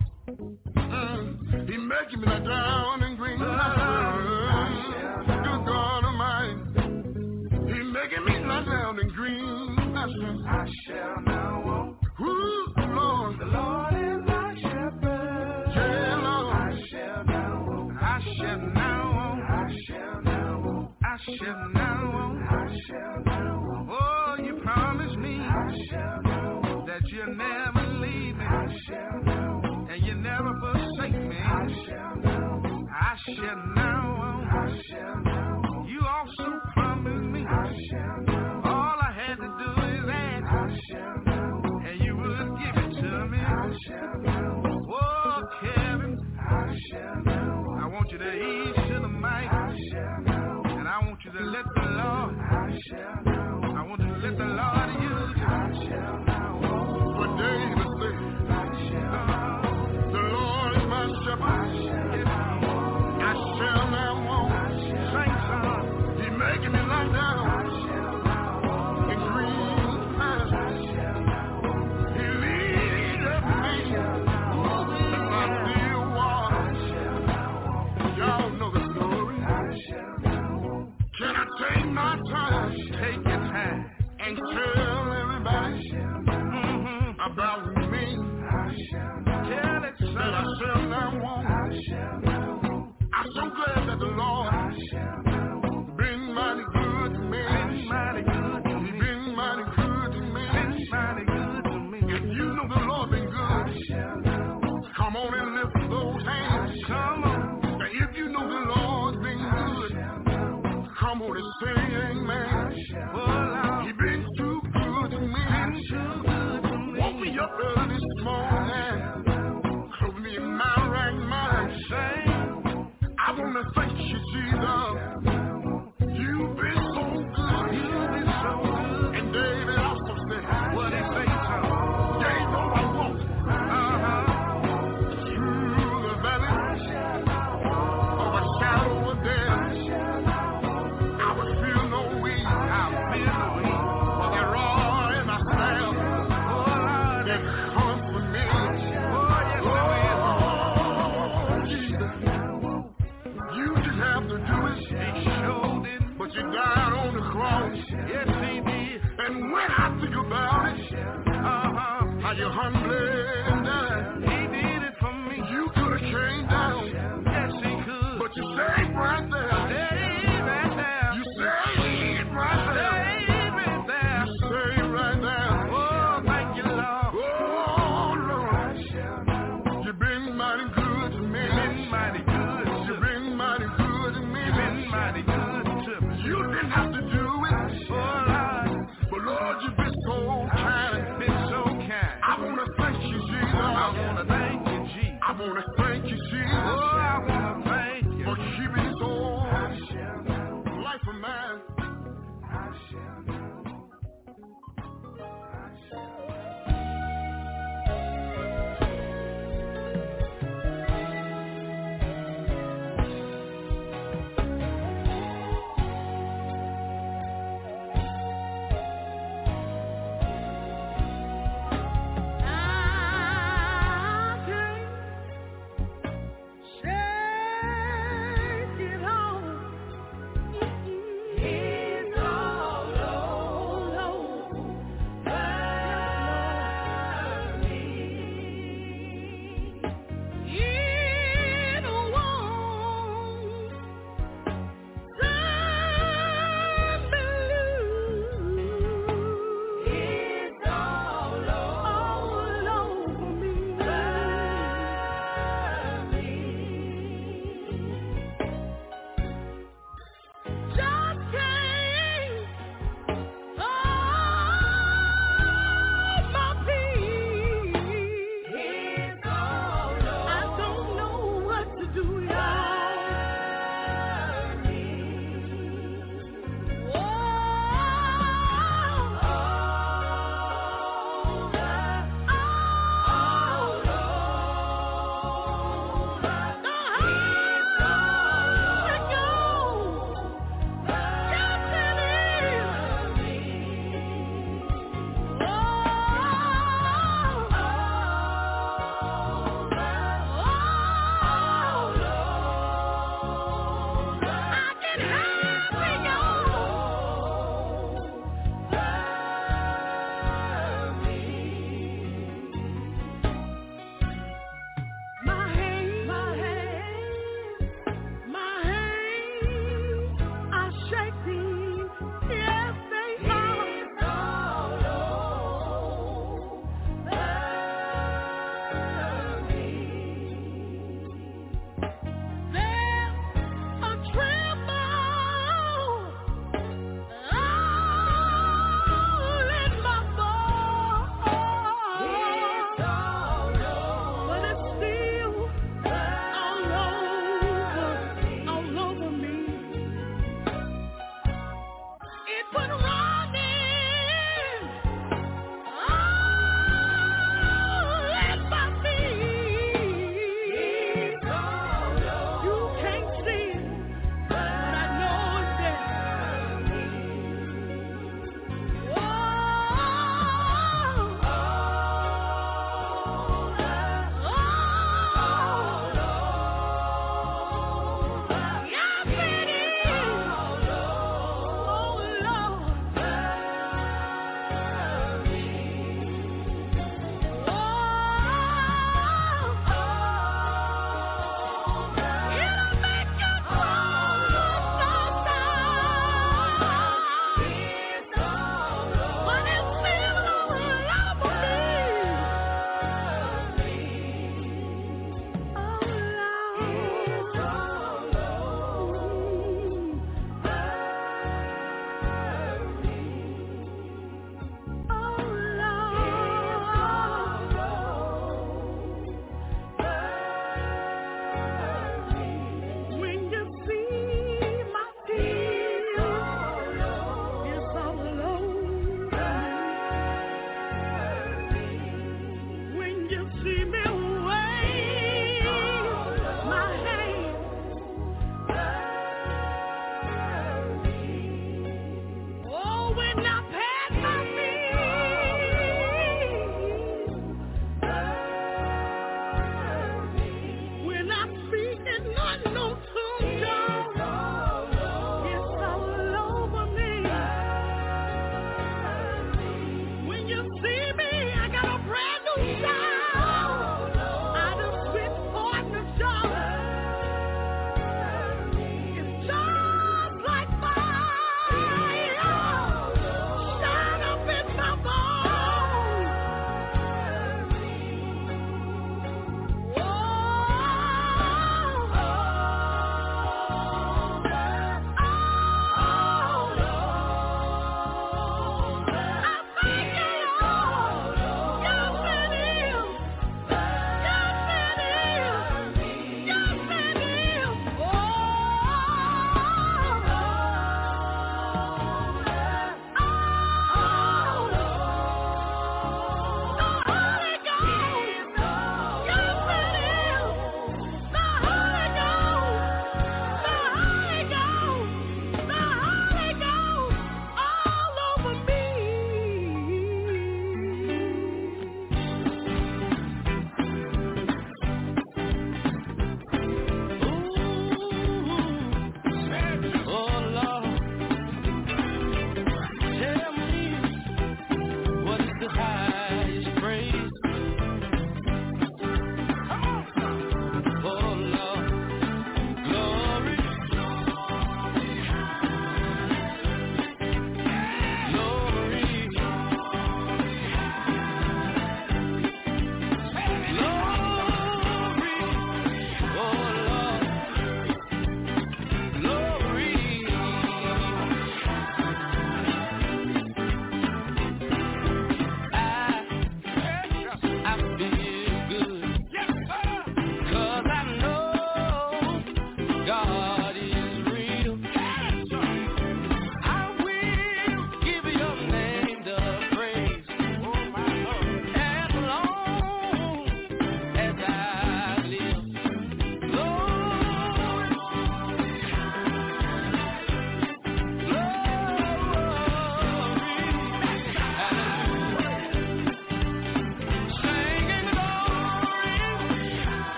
Mm. He's making me lie down in green pastures. Good God Almighty. He's making me lie down in green pastures. I shall not want. Ooh, Lord. The Lord is my shepherd. Yeah, Lord. I shall not want. I shall not want. I shall not want. I shall not want. I shall not want. Oh, you promised me. I shall not want. That you'll never leave me. I shall not want. And you never forsake me. I shall not want. I shall not want. I shall not want. You also promised me. I shall not want. All I had to do is ask. I shall not want. And you would give it to me. I shall not want. Oh, Kevin. I shall not want. I want you to ease to the mic. I shall not want. And I want you to let the Lord. I shall not want. I want you to let the Lord use you. I shall not want. What David said. I shall not want. The Lord is my shepherd. I shall not want. I shall not want. Sing song. He's making me lie down. I shall not want. In green pastures. I shall not want. He leadeth me by still water. I shall not want. Y'all know the story. I shall not want. Can I take my time? Take your time. And tell everybody mm-hmm. about me. I shall not tell it, son. That I shall not want. I shall not want. I'm so glad that the Lord I shall not want. Been mighty good to me. Been mighty good to me. He's been mighty good to me. Been mighty good to me. If you know the Lord been good, I shall not want. Come on and lift those hands. Come on. Now if you know the Lord's been good, come on and say amen. Oh, He's been too good to me. Too good to me. Woke me up early this morning. Clothed me in my right mind. I want to thank you, Jesus. You've been so good. You've been so good. And David also said, what he say, son? Yea, though I walk uh-huh. through the valley of a shadow of death, I will feel no weed. I will feel no weed. For the rod and my staff, oh, that comfort me. Oh, yes, oh, Jesus. You just have to do it. He showed it. But you died on the cross. Yes, he did. And when I think about it, uh-huh, how you humbly died. He did it for me. You could have came down. Yes, he could. But you stayed right there. Stayed right there. You stayed right there. Stayed right there. You stayed right there. Oh, thank you, Lord. Oh, Lord. You've been mighty good to me. You've been mighty good. You've been mighty good to me. You've been mighty good to me. You didn't have to do it. Oh, Lord. But Lord, you've been so kind. You've been so kind. I want to thank you, Jesus. I want to thank you, Jesus. I want to thank you, Jesus. Oh, I want to thank you. For keeping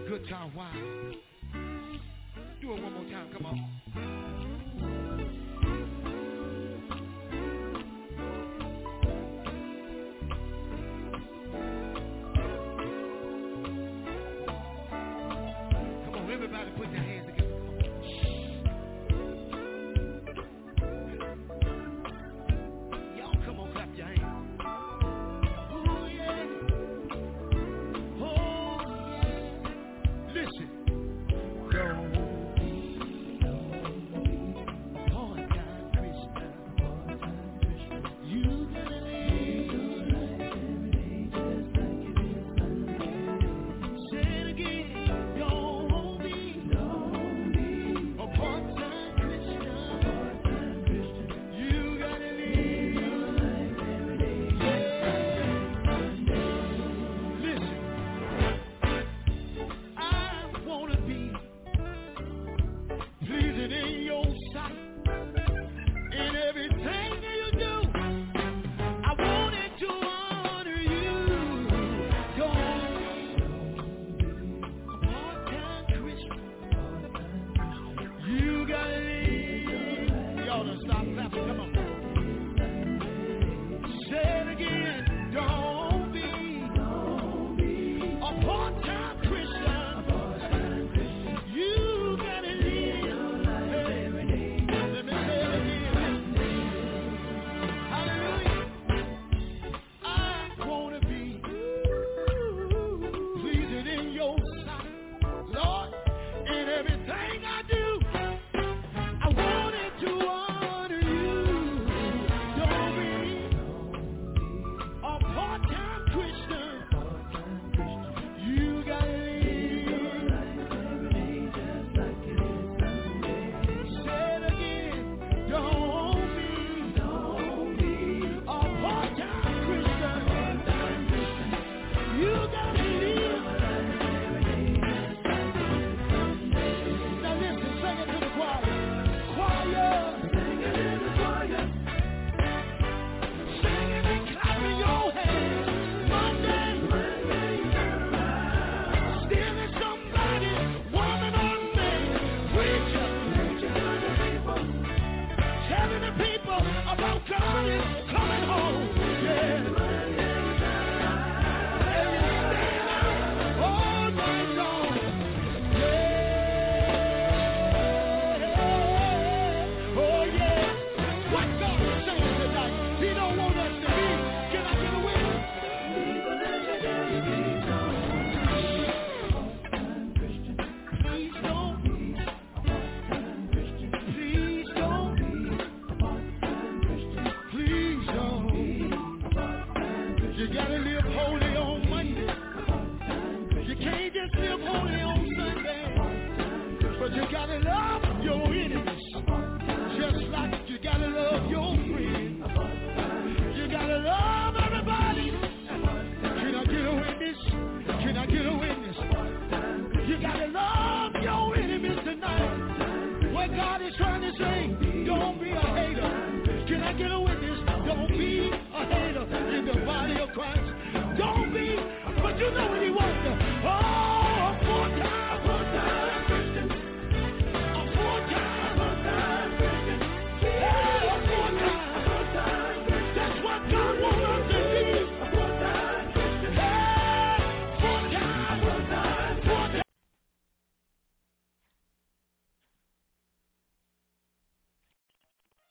good time. Wow. Do it one more time. Come on. Come on, everybody put their hands together. Y'all come on, clap your hands. You know what he wants.